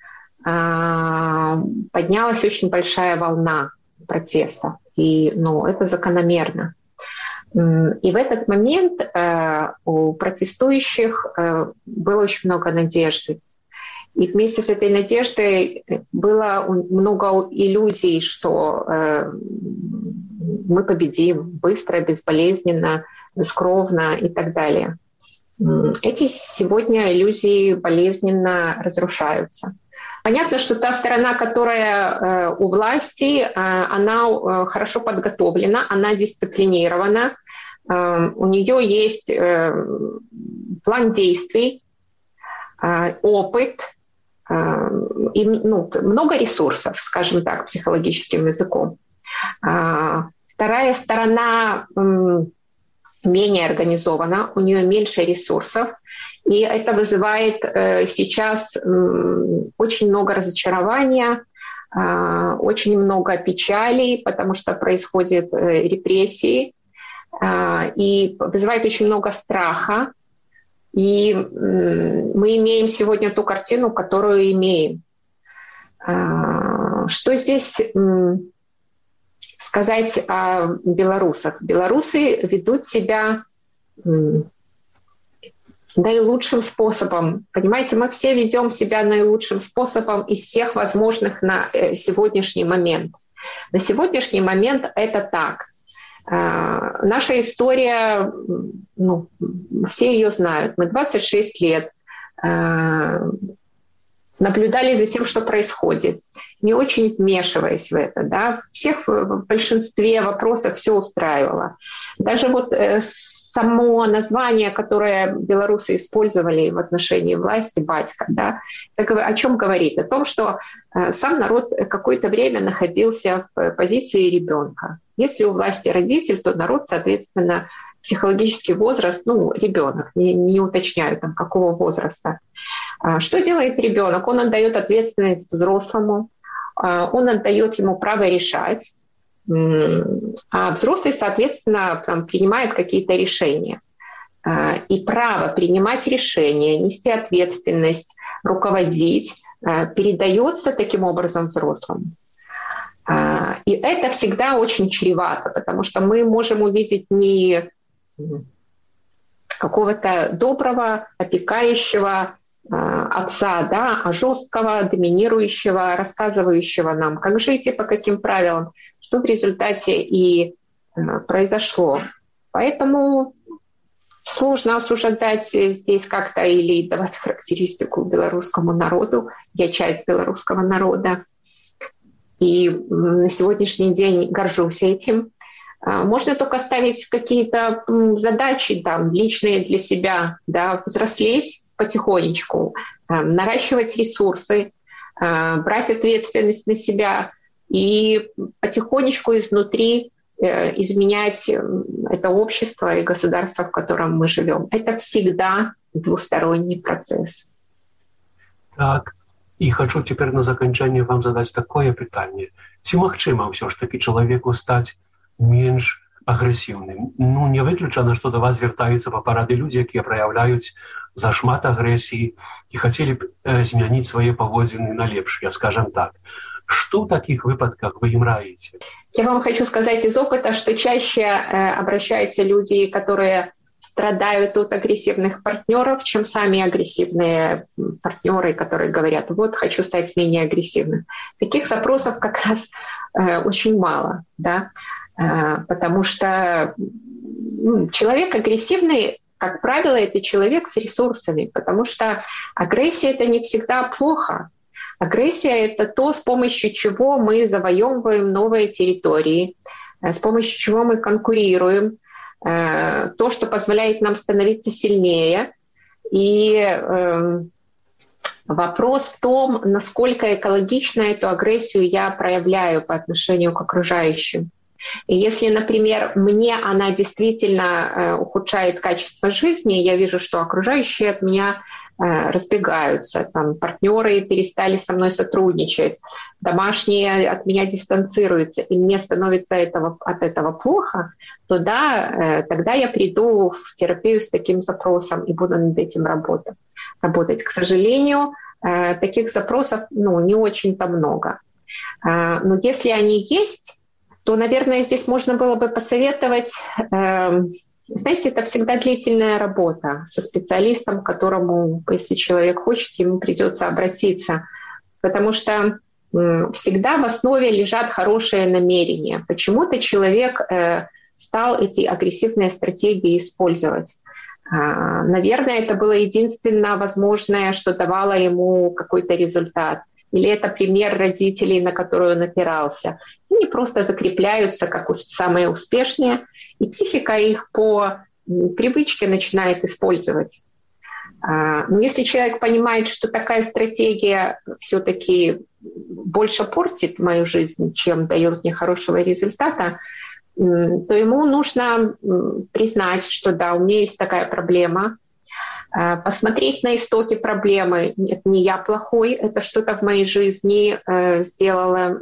э, поднялась очень большая волна протеста. И ну, это закономерно. И в этот момент э, у протестующих э, было очень много надежды. И вместе с этой надеждой было много иллюзий, что э, мы победим быстро, безболезненно, бескровно и так далее. Эти сегодня иллюзии болезненно разрушаются. Понятно, что та сторона, которая э, у власти, э, она э, хорошо подготовлена, она дисциплинирована, э, у нее есть э, план действий, э, опыт, и ну, много ресурсов, скажем так, психологическим языком. Вторая сторона менее организована, у нее меньше ресурсов, и это вызывает сейчас очень много разочарования, очень много печали, потому что происходят репрессии, и вызывает очень много страха. И мы имеем сегодня ту картину, которую имеем. Что здесь сказать о белорусах? Белорусы ведут себя наилучшим способом. Понимаете, мы все ведем себя наилучшим способом из всех возможных на сегодняшний момент. На сегодняшний момент это так. Uh, наша история, ну, все ее знают. Мы двадцать шесть лет uh, наблюдали за тем, что происходит, не очень вмешиваясь в это. Да? Всех в большинстве вопросов все устраивало. Даже вот uh, само название, которое белорусы использовали в отношении власти, «батька», да, так о чем говорит? О том, что сам народ какое-то время находился в позиции ребенка. Если у власти родитель, то народ, соответственно, психологический возраст, ну, ребенок, не, не уточняю там, какого возраста. Что делает ребенок? Он отдает ответственность взрослому, он отдает ему право решать, а взрослый, соответственно, там, принимает какие-то решения. И право принимать решения, нести ответственность, руководить передается таким образом взрослому. И это всегда очень чревато, потому что мы можем увидеть не какого-то доброго, опекающего отца, да, а жесткого, доминирующего, рассказывающего нам, как жить и по каким правилам, что в результате и произошло. Поэтому сложно осуждать здесь как-то или давать характеристику белорусскому народу. Я часть белорусского народа. И на сегодняшний день горжусь этим. Можно только ставить какие-то задачи там, личные для себя, да, взрослеть потихонечку, наращивать ресурсы, брать ответственность на себя и потихонечку изнутри изменять это общество и государство, в котором мы живем. Это всегда двусторонний процесс. Так, и хочу теперь на заканчение вам задать такое питание. Ці магчыма ўсё ж таки человеку стать менш агрэсіўным? Ну, не выключана, што да вас звяртаюцца па парады людзі, якія праяўляюць зашмат агрэсіі і хацелі б э, змяніць свае паводзіны на лепшыя, скажем так. Что в таких выпадках вы им раите? Я вам хочу сказать из опыта, что чаще э, обращаются люди, которые страдают от агрессивных партнеров, чем сами агрессивные партнеры, которые говорят, вот, хочу стать менее агрессивным. Таких запросов как раз э, очень мало, да, э, потому что ну, человек агрессивный, как правило, это человек с ресурсами, потому что агрессия — это не всегда плохо. Агрессия — это то, с помощью чего мы завоевываем новые территории, с помощью чего мы конкурируем, то, что позволяет нам становиться сильнее. И э, вопрос в том, насколько экологично эту агрессию я проявляю по отношению к окружающим. И если, например, мне она действительно э, ухудшает качество жизни, я вижу, что окружающие от меня разбегаются, там, партнеры перестали со мной сотрудничать, домашние от меня дистанцируются, и мне становится этого, от этого плохо, то да, тогда я приду в терапию с таким запросом и буду над этим работать. работать. К сожалению, таких запросов ну, не очень-то много. Но если они есть, то, наверное, здесь можно было бы посоветовать... Знаете, это всегда длительная работа со специалистом, к которому, если человек хочет, ему придется обратиться. Потому что всегда в основе лежат хорошие намерения. Почему-то человек стал эти агрессивные стратегии использовать. Наверное, это было единственное возможное, что давало ему какой-то результат. Или это пример родителей, на который он опирался. И они просто закрепляются как самые успешные, и психика их по привычке начинает использовать. Но если человек понимает, что такая стратегия все-таки больше портит мою жизнь, чем дает мне хорошего результата, то ему нужно признать, что да, у меня есть такая проблема, посмотреть на истоки проблемы. Это не я плохой, это что-то в моей жизни сделало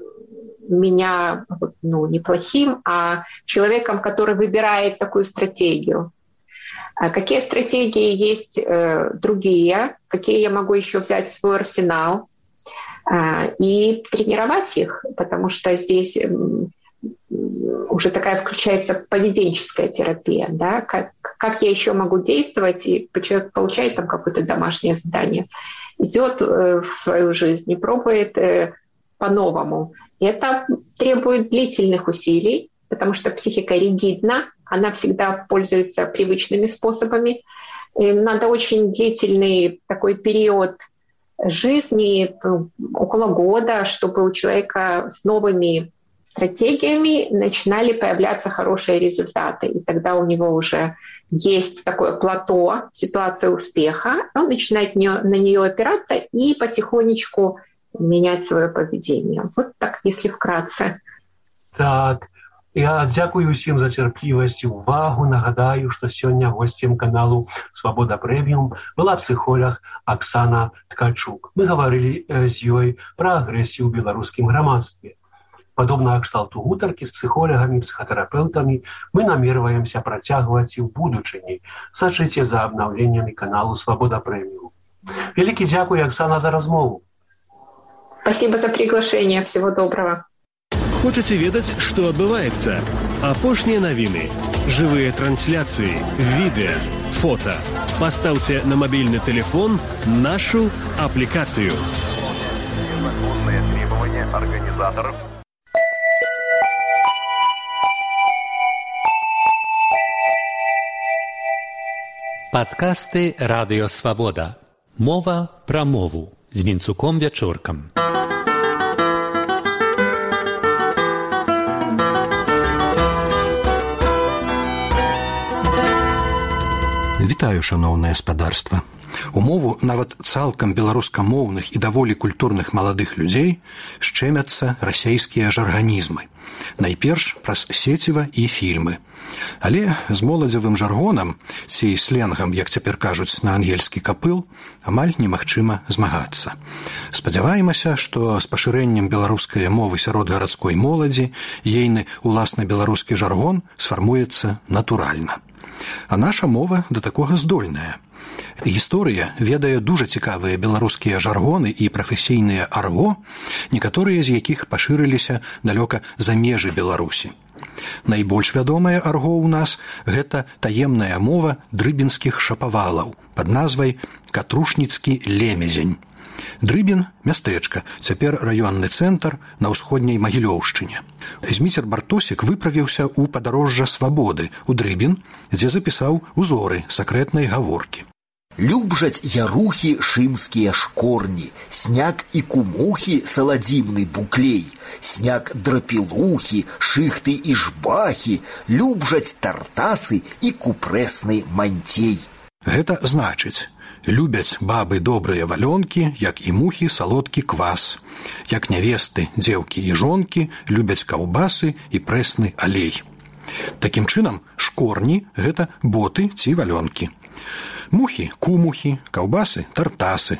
меня ну, не плохим, а человеком, который выбирает такую стратегию. Какие стратегии есть э, другие, какие я могу еще взять в свой арсенал э, и тренировать их, потому что здесь э, уже такая включается поведенческая терапия, да? как, как я еще могу действовать, и человек получает там какое-то домашнее задание, идет э, в свою жизнь и пробует э, по-новому. И это требует длительных усилий, потому что психика ригидна, она всегда пользуется привычными способами. И надо очень длительный такой период жизни, около года, чтобы у человека с новыми стратегиями начинали появляться хорошие результаты. И тогда у него уже есть такое плато, ситуация успеха, он начинает на нее опираться и потихонечку менять свое поведение. Вот так, если вкратце. Так, я дякую всем за терпливость и увагу. Нагадаю, что сегодня гостем каналу «Свобода премиум» была психолог Оксана Ткачук. Мы говорили с ней про агрессию в белорусском громадстве. Подобного кшталту гутарки с психологами, психотерапевтами мы намереваемся протягивать и в будущем. Сачите за обновлениями каналу «Свобода премиум». Великий дякую, Оксана, за размову. Спасибо за приглашение. Всего доброго. Хочаце ведаць, што адбываецца? Апошнія навіны, жывыя трансляцыі, відэа, фота. Пастаўце на мабільны тэлефон нашу аплікацыю. Законные требования организаторов. Падкасты «Радыё Свабода». Мова пра мову з Вінцуком Вячоркам. Вітаю, шаноўнае спадарства. У мову нават цалкам беларускамоўных і даволі культурных маладых людзей шчэмяцца расейскія жарганізмы. Найперш праз сеціва і фільмы. Але з моладзевым жаргонам, ці сленгам, як цяпер кажуць на ангельскі капыл, амаль немагчыма змагацца. Спадзяваемся, што з пашырэннем беларускай мовы сярод гарадской моладзі ейны уласна беларускі жаргон сфармуецца натуральна. А наша мова да такога здольная. Гісторыя ведае дужа цікавыя беларускія жаргоны і прафесійныя арго, некаторыя з якіх пашырыліся далёка за межы Беларусі. Найбольш вядомая арго ў нас – гэта таемная мова дрыбінскіх шапавалаў пад назвай «Катрушніцкі лемезень». Дрыбін – мястэчка, цяпер раённы цэнтр на ўсходняй Магілёўшчыне. Зміцер Бартосік выправіўся ў падарожжа свабоды ў Дрыбін, дзе запісаў узоры сакрэтнай гаворкі. Любжаць ярухі шымскія шкорні, сняг і кумухі саладзімны буклей, сняг драпілухі, шыхты і жбахі, любжаць тартасы і купрэсны манцей. Гэта значыць, любяць бабы добрыя валёнкі, як і мухі салодкі квас, як нявесты, дзеўкі і жонкі любяць каўбасы і прэсны алей. Такім чынам, шкорні – гэта боты ці валёнкі. Мухі – кумухі, каўбасы – тартасы.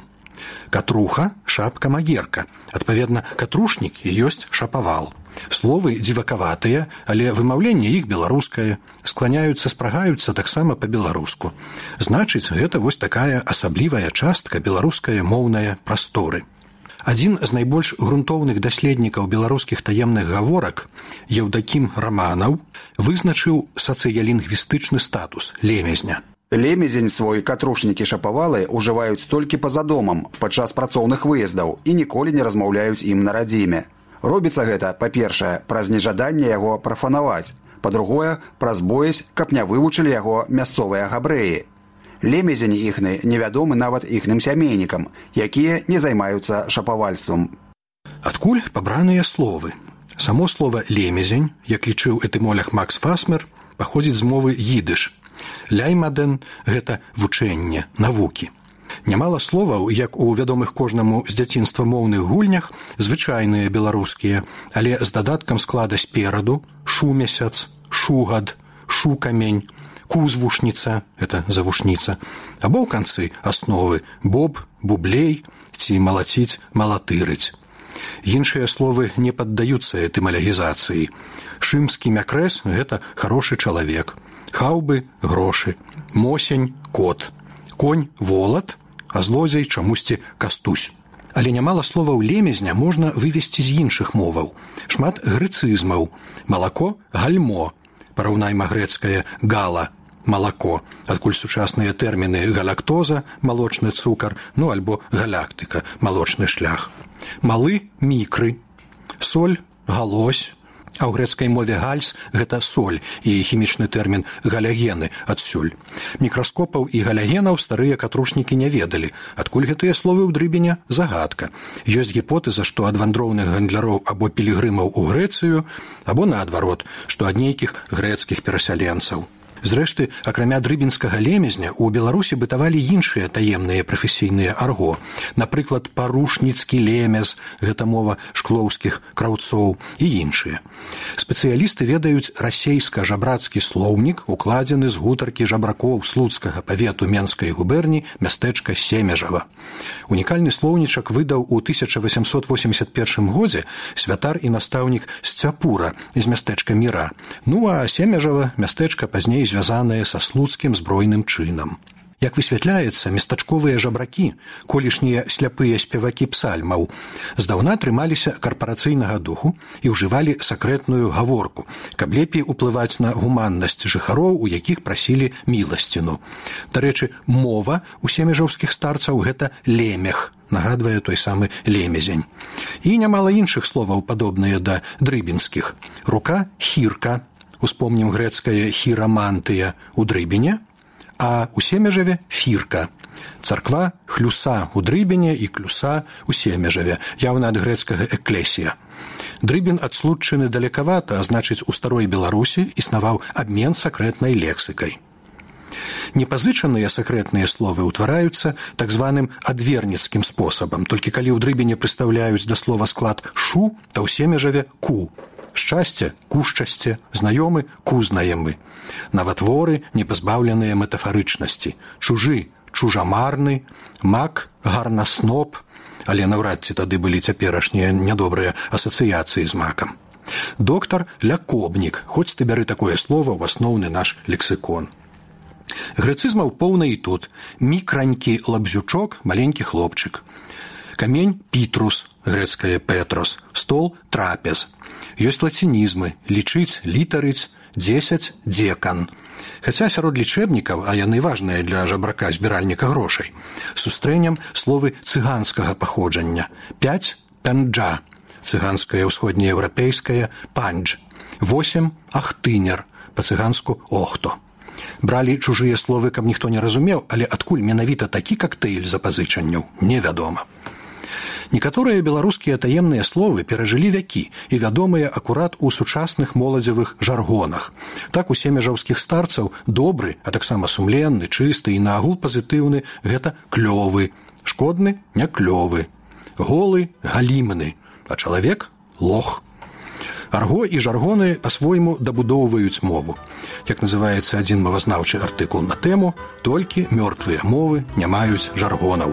Катруха – шапка-магерка. Адпаведна, катрушнік і ёсць шапавал. Словы дзівакаватыя, але вымаўленне іх беларускае. Скланяюцца, спрагаюцца таксама па-беларуску. Значыць, гэта вось такая асаблівая частка беларускае моўнае прасторы. Адзін з найбольш грунтоўных даследнікаў беларускіх таемных гаворак, Еўдакім Раманаў, вызначыў сацыялінгвістычны статус лемезня. Лемезень свой катрушнікі шапавалы ўжываюць толькі па-за домам падчас працоўных выездаў і ніколі не размаўляюць ім на радзіме. Робіцца гэта, па-першае, праз нежаданне яго прафанаваць, па-другое, праз боязь, каб не вывучылі яго мясцовыя габрэі. Лемезень іхны невядомы нават іхным сямейнікам, якія не займаюцца шапавальствам. Адкуль пабраныя словы? Само слова «лемезень», як лічыў этымолог Макс Фасмер, паходзіць з мовы їдыш. Ляймаден – гэта вучэнне, навукі. Нямала словаў, як у вядомых кожнаму з дзяцінства моўных гульнях, звычайныя беларускія, але з дадаткам склада спераду – шумесяц, шугад, шукамень, кузвушніца – гэта завушніца, або ў канцы асновы боб, бублей ці малаціць, малатырыць. Іншыя словы не паддаюцца этымалогізацыі. Шымскі мякрэс – гэта хорошы чалавек. Хаўбы – грошы, мосень – кот, конь – волат, а злодзей чамусьці кастусь. Але нямала словаў лемезня можна вывесці з іншых моваў. Шмат грэцызмаў. Малако – гальмо, параўнайма грэцкае гала – малако, адкуль сучасныя тэрміны галактоза – малочны цукар, ну альбо галактыка – малочны шлях. Малы – мікры, соль – галось, а ў грэцкай мове гальс – гэта соль і хімічны тэрмін галягены адсюль. Мікраскопаў і галягенаў старыя катрушнікі не ведалі. Адкуль гэтыя словы ў Дрыбіне – загадка. Ёсць гіпотэза, што ад вандроўных гандляроў або пілігрымаў у Грэцыю, або наадварот, што ад нейкіх грэцкіх перасяленцаў. Зрэшты, акрамя дрыбінскага лемезня, у Беларусі бытавалі іншыя таемныя прафесійныя арго. Напрыклад, парушніцкі лемез, гэта мова шклоўскіх краўцоў, і іншыя. Спецыялісты ведаюць расейска-жабрацкі слоўнік, укладзены з гутаркі жабракоў слуцкага павету Менскай губерні мястэчка Семежава. Унікальны слоўнічак выдаў у тысяча васямсот восемьдесят першым годзе святар і настаўнік Сцяпура з мястэчка Міра. Ну а Семежава мястэчка пазней звязанае са слуцкім збройным чынам. Як высвятляецца, местачковыя жабракі, колішнія сляпыя спевакі псальмаў, здаўна трымаліся карпарацыйнага духу і ўжывалі сакрэтную гаворку, каб лепей уплываць на гуманнасць жыхароў, у якіх прасілі міласціну. Дарэчы, мова у семежаўскіх старцаў гэта лемех, нагадвае той самы лемезень. І нямала іншых словаў, падобныя да дрыбінскіх. Рука – хірка, успомнім грэцкае хірамантыя у Дрыбіне, а у Семежаве – фірка. Царква – хлюса у Дрыбіне і клюса у Семежаве, явна ад грэцкага эклесія. Дрыбін ад Случчыны далекавата, а значыць, у старой Беларусі існаваў абмен сакрэтнай лексікай. Непазычаныя сакрэтныя словы ўтвараюцца так званым адверніцкім спосабам, толькі калі ў Дрыбіне прыстаўляюць да слова склад «шу», то ў Семежаве – «ку». Шчасце – кушчасце, знаёмы – кузнаемы. Наватворы – непазбаўленыя метафарычнасці. Чужы – чужамарны, мак – гарнасноп, але наўрад ці тады былі цяперашнія нядобрыя асацыяцыі з макам. Доктар – лякобнік, хоць ты бяры такое слово ў асноўны наш лексікон. Грэцызмаў поўна і тут. Мікранькі лабзючок – маленькі хлопчык. Камень – пітрус, грэцкае петрос, стол – трапез. Ёсць лацінізмы – лічыць, літарыць, дзесяць – дзекан. Хаця сярод лічэбнікаў, а яны важныя для жабрака-збіральніка грошай, сустрэнем словы цыганскага паходжання. Пяць – пянджа, цыганскае ўсходнееўрапейскае пандж. Восем – ахтынер, па-цыганску охто. Бралі чужыя словы, каб ніхто не разумеў, але адкуль менавіта такі кактэйль запазычанняў, невядома. Некаторыя беларускія таемныя словы перажылі вякі і вядомыя акурат у сучасных моладзевых жаргонах. Так у семежаўскіх старцаў добры, а таксама сумленны, чысты і наагул пазітыўны – гэта клёвы, шкодны – не клёвы, голы – галімны, а чалавек – лох. Арго і жаргоны па-свойму дабудоўваюць мову. Як называецца адзін мовазнаўчы артыкул на тэму, толькі мёртвыя мовы не маюць жаргонаў.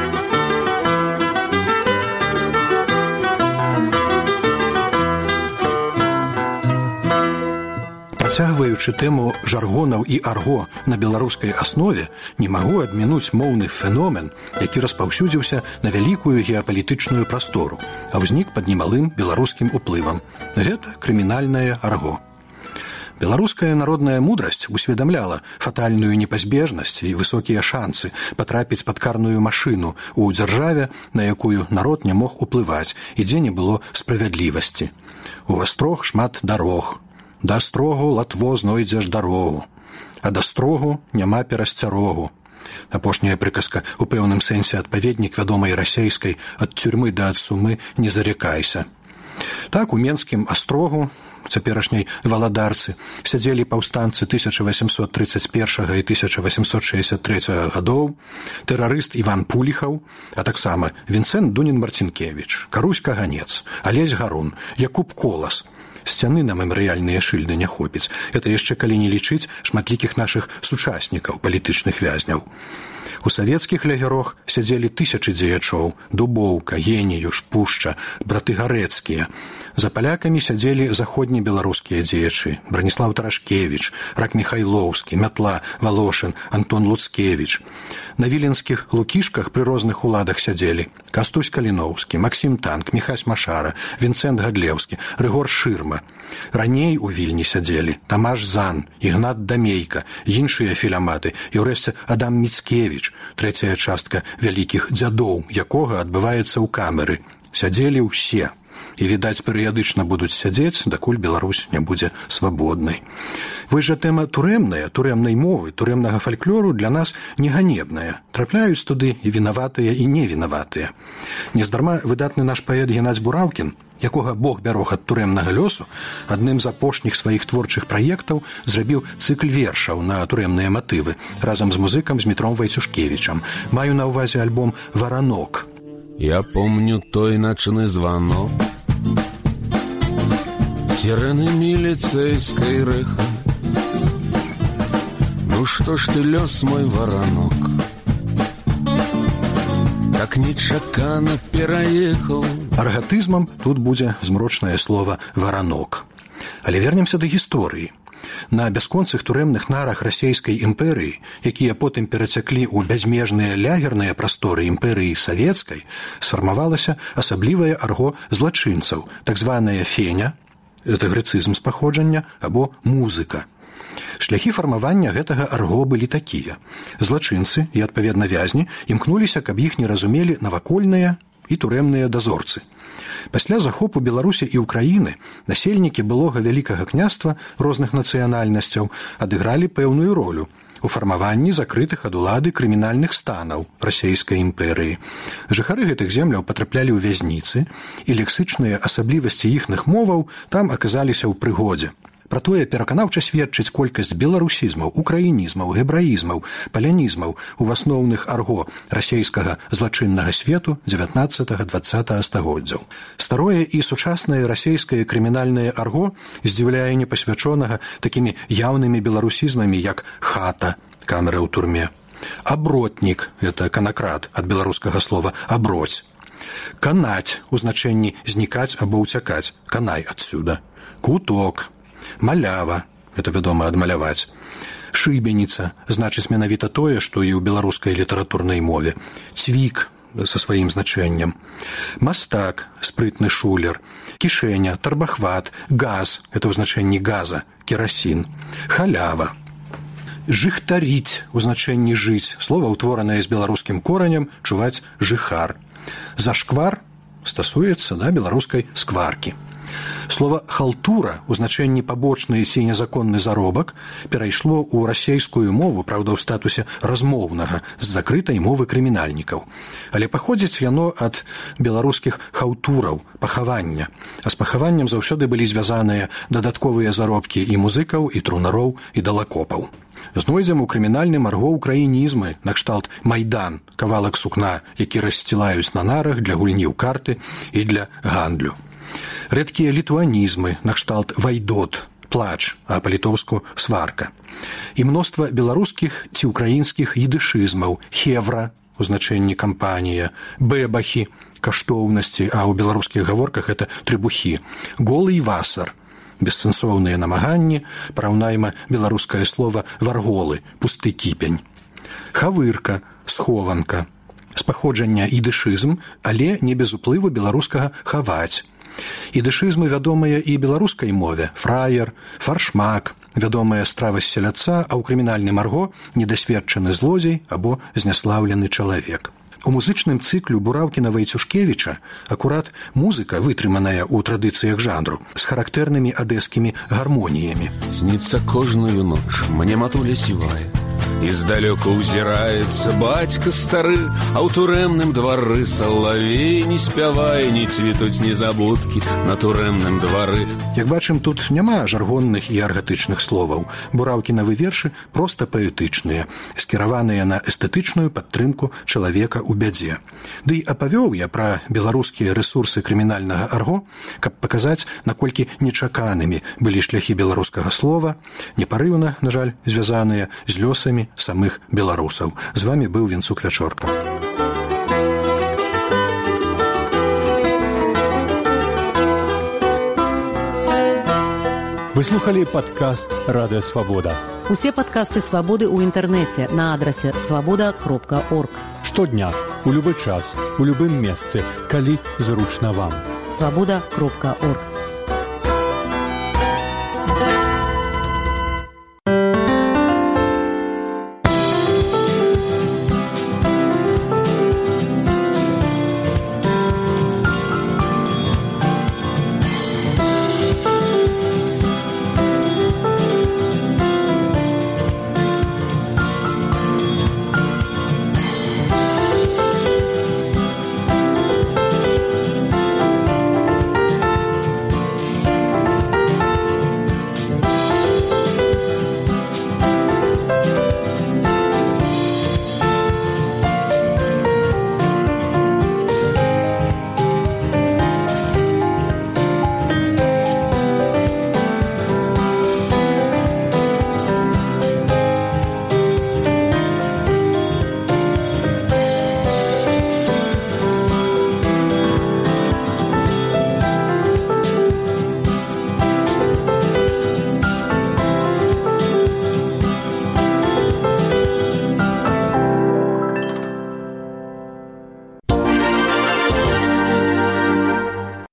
Працягваючы тэму жаргонаў і арго на беларускай аснове, не магу адмінуць моўны феномен, які распаўсюдзіўся на вялікую геапалітычную прастору, а ўзнік пад немалым беларускім уплывам. Гэта крымінальнае арго. Беларуская народная мудрасць усведамляла фатальную непазбежнасць і высокія шанцы патрапіць пад карную машыну у дзяржаве, на якую народ не мог уплываць і дзе не было справядлівасці. У астрог шмат дарог. Да астрогу латво знойдзеш дарогу, а да строгу няма перасцярогу. Апошняя прыказка у пэўным сэнсе адпаведнік вядомай расейскай «ад цюрьмы да ад сумы не зарекайся». Так у менскім астрогу, цяперашняй валадарцы, сядзелі паўстанцы тысяча васемсот трыццаць першага і тысяча васемсот шэсцьдзясят трэцяга гадоў, тэрарыст Іван Пуліхаў, а таксама Вінцэнт Дунін-Марцінкевіч, Карусь Каганец, Алесь Гарун, Якуб Колас. Сцяны на мемарыяльныя шыльды не хопіць. Это яшчэ калі не лічыць шматлікіх нашых сучаснікаў, палітычных вязняў. У савецкіх лагерах сядзелі тысячы дзеячоў – Дубоўка, Геніюш, Пушча, браты Гарэцкія. За палякамі сядзелі заходнебеларускія дзеячы – Браніслаў Тарашкевіч, Рак Міхайлоўскі, Мятла, Валошын, Антон Луцкевіч. На віленскіх лукішках пры розных уладах сядзелі Кастусь Каліноўскі, Максім Танк, Міхась Машара, Вінцэнт Гадлеўскі, Рыгор Шырма. Раней у Вільні сядзелі Тамаш Зан, Ігнат Дамейка, іншыя філяматы і ўрэшце Адам Міцкевіч, трэцяя частка вялікіх дзядоў, якога адбываецца ў камеры. Сядзелі ўсе. і, відаць, перыядычна будуць сядзець, дакуль Беларусь не будзе свабоднай. Вось жа тэма турэмная, турэмнай мовы, турэмнага фальклору для нас не ганебная. Трапляюць туды і вінаватыя, і невінаватыя. Нездарма выдатны наш паэт Геннадзь Бураўкін, якога Бог бярог ад турэмнага лёсу, адным з апошніх сваіх творчых праектаў зрабіў цыкл вершаў на турэмныя матывы разам з музыкам Змітром Вайцюшкевічам. Маю на ўвазе альбом «Варанок». Я помню той ночный звонок, сирены милицейской рыхи. Ну что ж ты, лёс мой воронок, так нечакано пераехал. Аргатызмам тут будзе змрочнае слово «варанок». Але вернемся да гісторыі. На бясконцых турэмных нарах расійскай імперыі, якія потым перацяклі ў бязмежныя лягерныя прасторы імперыі савецкай, сфармавалася асаблівае арго злачынцаў, так званая феня, это грэцызм з паходжання, або музыка. Шляхі фармавання гэтага арго былі такія. Злачынцы і, адпаведна, вязні імкнуліся, каб іх не разумелі навакольныя і турэмныя дазорцы. Пасля захопу Беларусі і Ўкраіны насельнікі былога вялікага княства розных нацыянальнасцяў адыгралі пэўную ролю у фармаванні закрытых ад улады крымінальных станаў расійскай імперыі. Жыхары гэтых земляў патраплялі ў вязніцы, і лексычныя асаблівасці іхных моваў там аказаліся ў прыгодзе. Пра тое пераканаўча сведчыць колькасць беларусізмаў, украінізмаў, гебраізмаў, палянізмаў у асноўных арго расійскага злачыннага свету дзевятнаццатага-дваццатага стагоддзяў. Старое і сучаснае расійскае крымінальнае арго здзіўляе непасвячонага такімі яўнымі беларусізмамі, як хата, камера ў турме, абротнік, это канакрат, ад беларускага слова аброць, канаць у значэнні знікаць або ўцякаць, канай адсюда, куток, малява, это вядома адмаляваць, шыбеніца, значыць менавіта тое, што і ў беларускай літаратурнай мове, цвік са сваім значэннем, мастак, спрытны шулер, кішэня, тарбахват, газ, это ў значэнні газа, керасін, халява, жыхтаріць у значэнні жыць, слова ўтворанае з беларускім коранем, чуваць жыхар. Зашквар стасуецца да беларускай скваркі. Слова «халтура» у значэнні пабочны ці незаконны заробак перайшло ў расейскую мову, праўда, ў статусе размоўнага з закрытай мовы крымінальнікаў. Але паходзіць яно ад беларускіх хаўтураў, пахавання. А з пахаваннем заўсёды былі звязаныя дадатковыя заробкі і музыкаў, і трунароў, і далакопаў. Знойдзем у крымінальным арго украінізмы, накшталт «майдан», кавалак сукна, які рассцілаюць на нарах для гульні ў карты і для гандлю. Рэдкія літуанізмы, накшталт «вайдот», плач, а па-літоўску «сварка». І мноства беларускіх ці ўкраінскіх едышызмаў, хевра, у значэнні кампанія, бэбахі, каштоўнасці, а ў беларускіх гаворках это трыбухі, голы васар, бессэнсоўныя намаганні, параўнайма беларускае слова «варголы», пусты кіпень. Хавырка, схованка, з паходжання ідышызм, але не без уплыву беларускага «хаваць». Ідышызмы вядомыя і беларускай мове, фраер, фаршмак, вядомая страва з селяца, а ў крымінальным арго недасведчаны злодзей або зняслаўлены чалавек. У музычным цыклю Бураўкіна Вайцюшкевіча акурат музыка, вытрыманая ў традыцыях жанру, з характэрнымі адэскімі гармоніямі. Снится кожную ноч, мне матуля сівае, і здалёку ўзіраецца бацька стары, а ў турэмным двары салавей не спявае, не цвітуць незабудкі на турэмным двары. Як бачым, тут няма жаргонных і аргатычных словаў. Бураўкінавы вершы проста паэтычныя, скіраваныя на эстэтычную падтрымку чалавека ў бядзе. Ды і апавёў я пра беларускія рэсурсы крымінальнага арго, каб паказаць, наколькі нечаканымі былі шляхі беларускага слова, непарыўна, на жаль, звязаныя з лёсамі самых беларусаў. З вами быў Вінцук Вячорка. Вы слухали падкаст «Радыё Свабода». Усе падкасты «Свабоды» ў інтэрнэце на адрасе свабода кропка орг. Штодня, у любы час, у любым месцы, калі зручна вам. свабода кропка орг.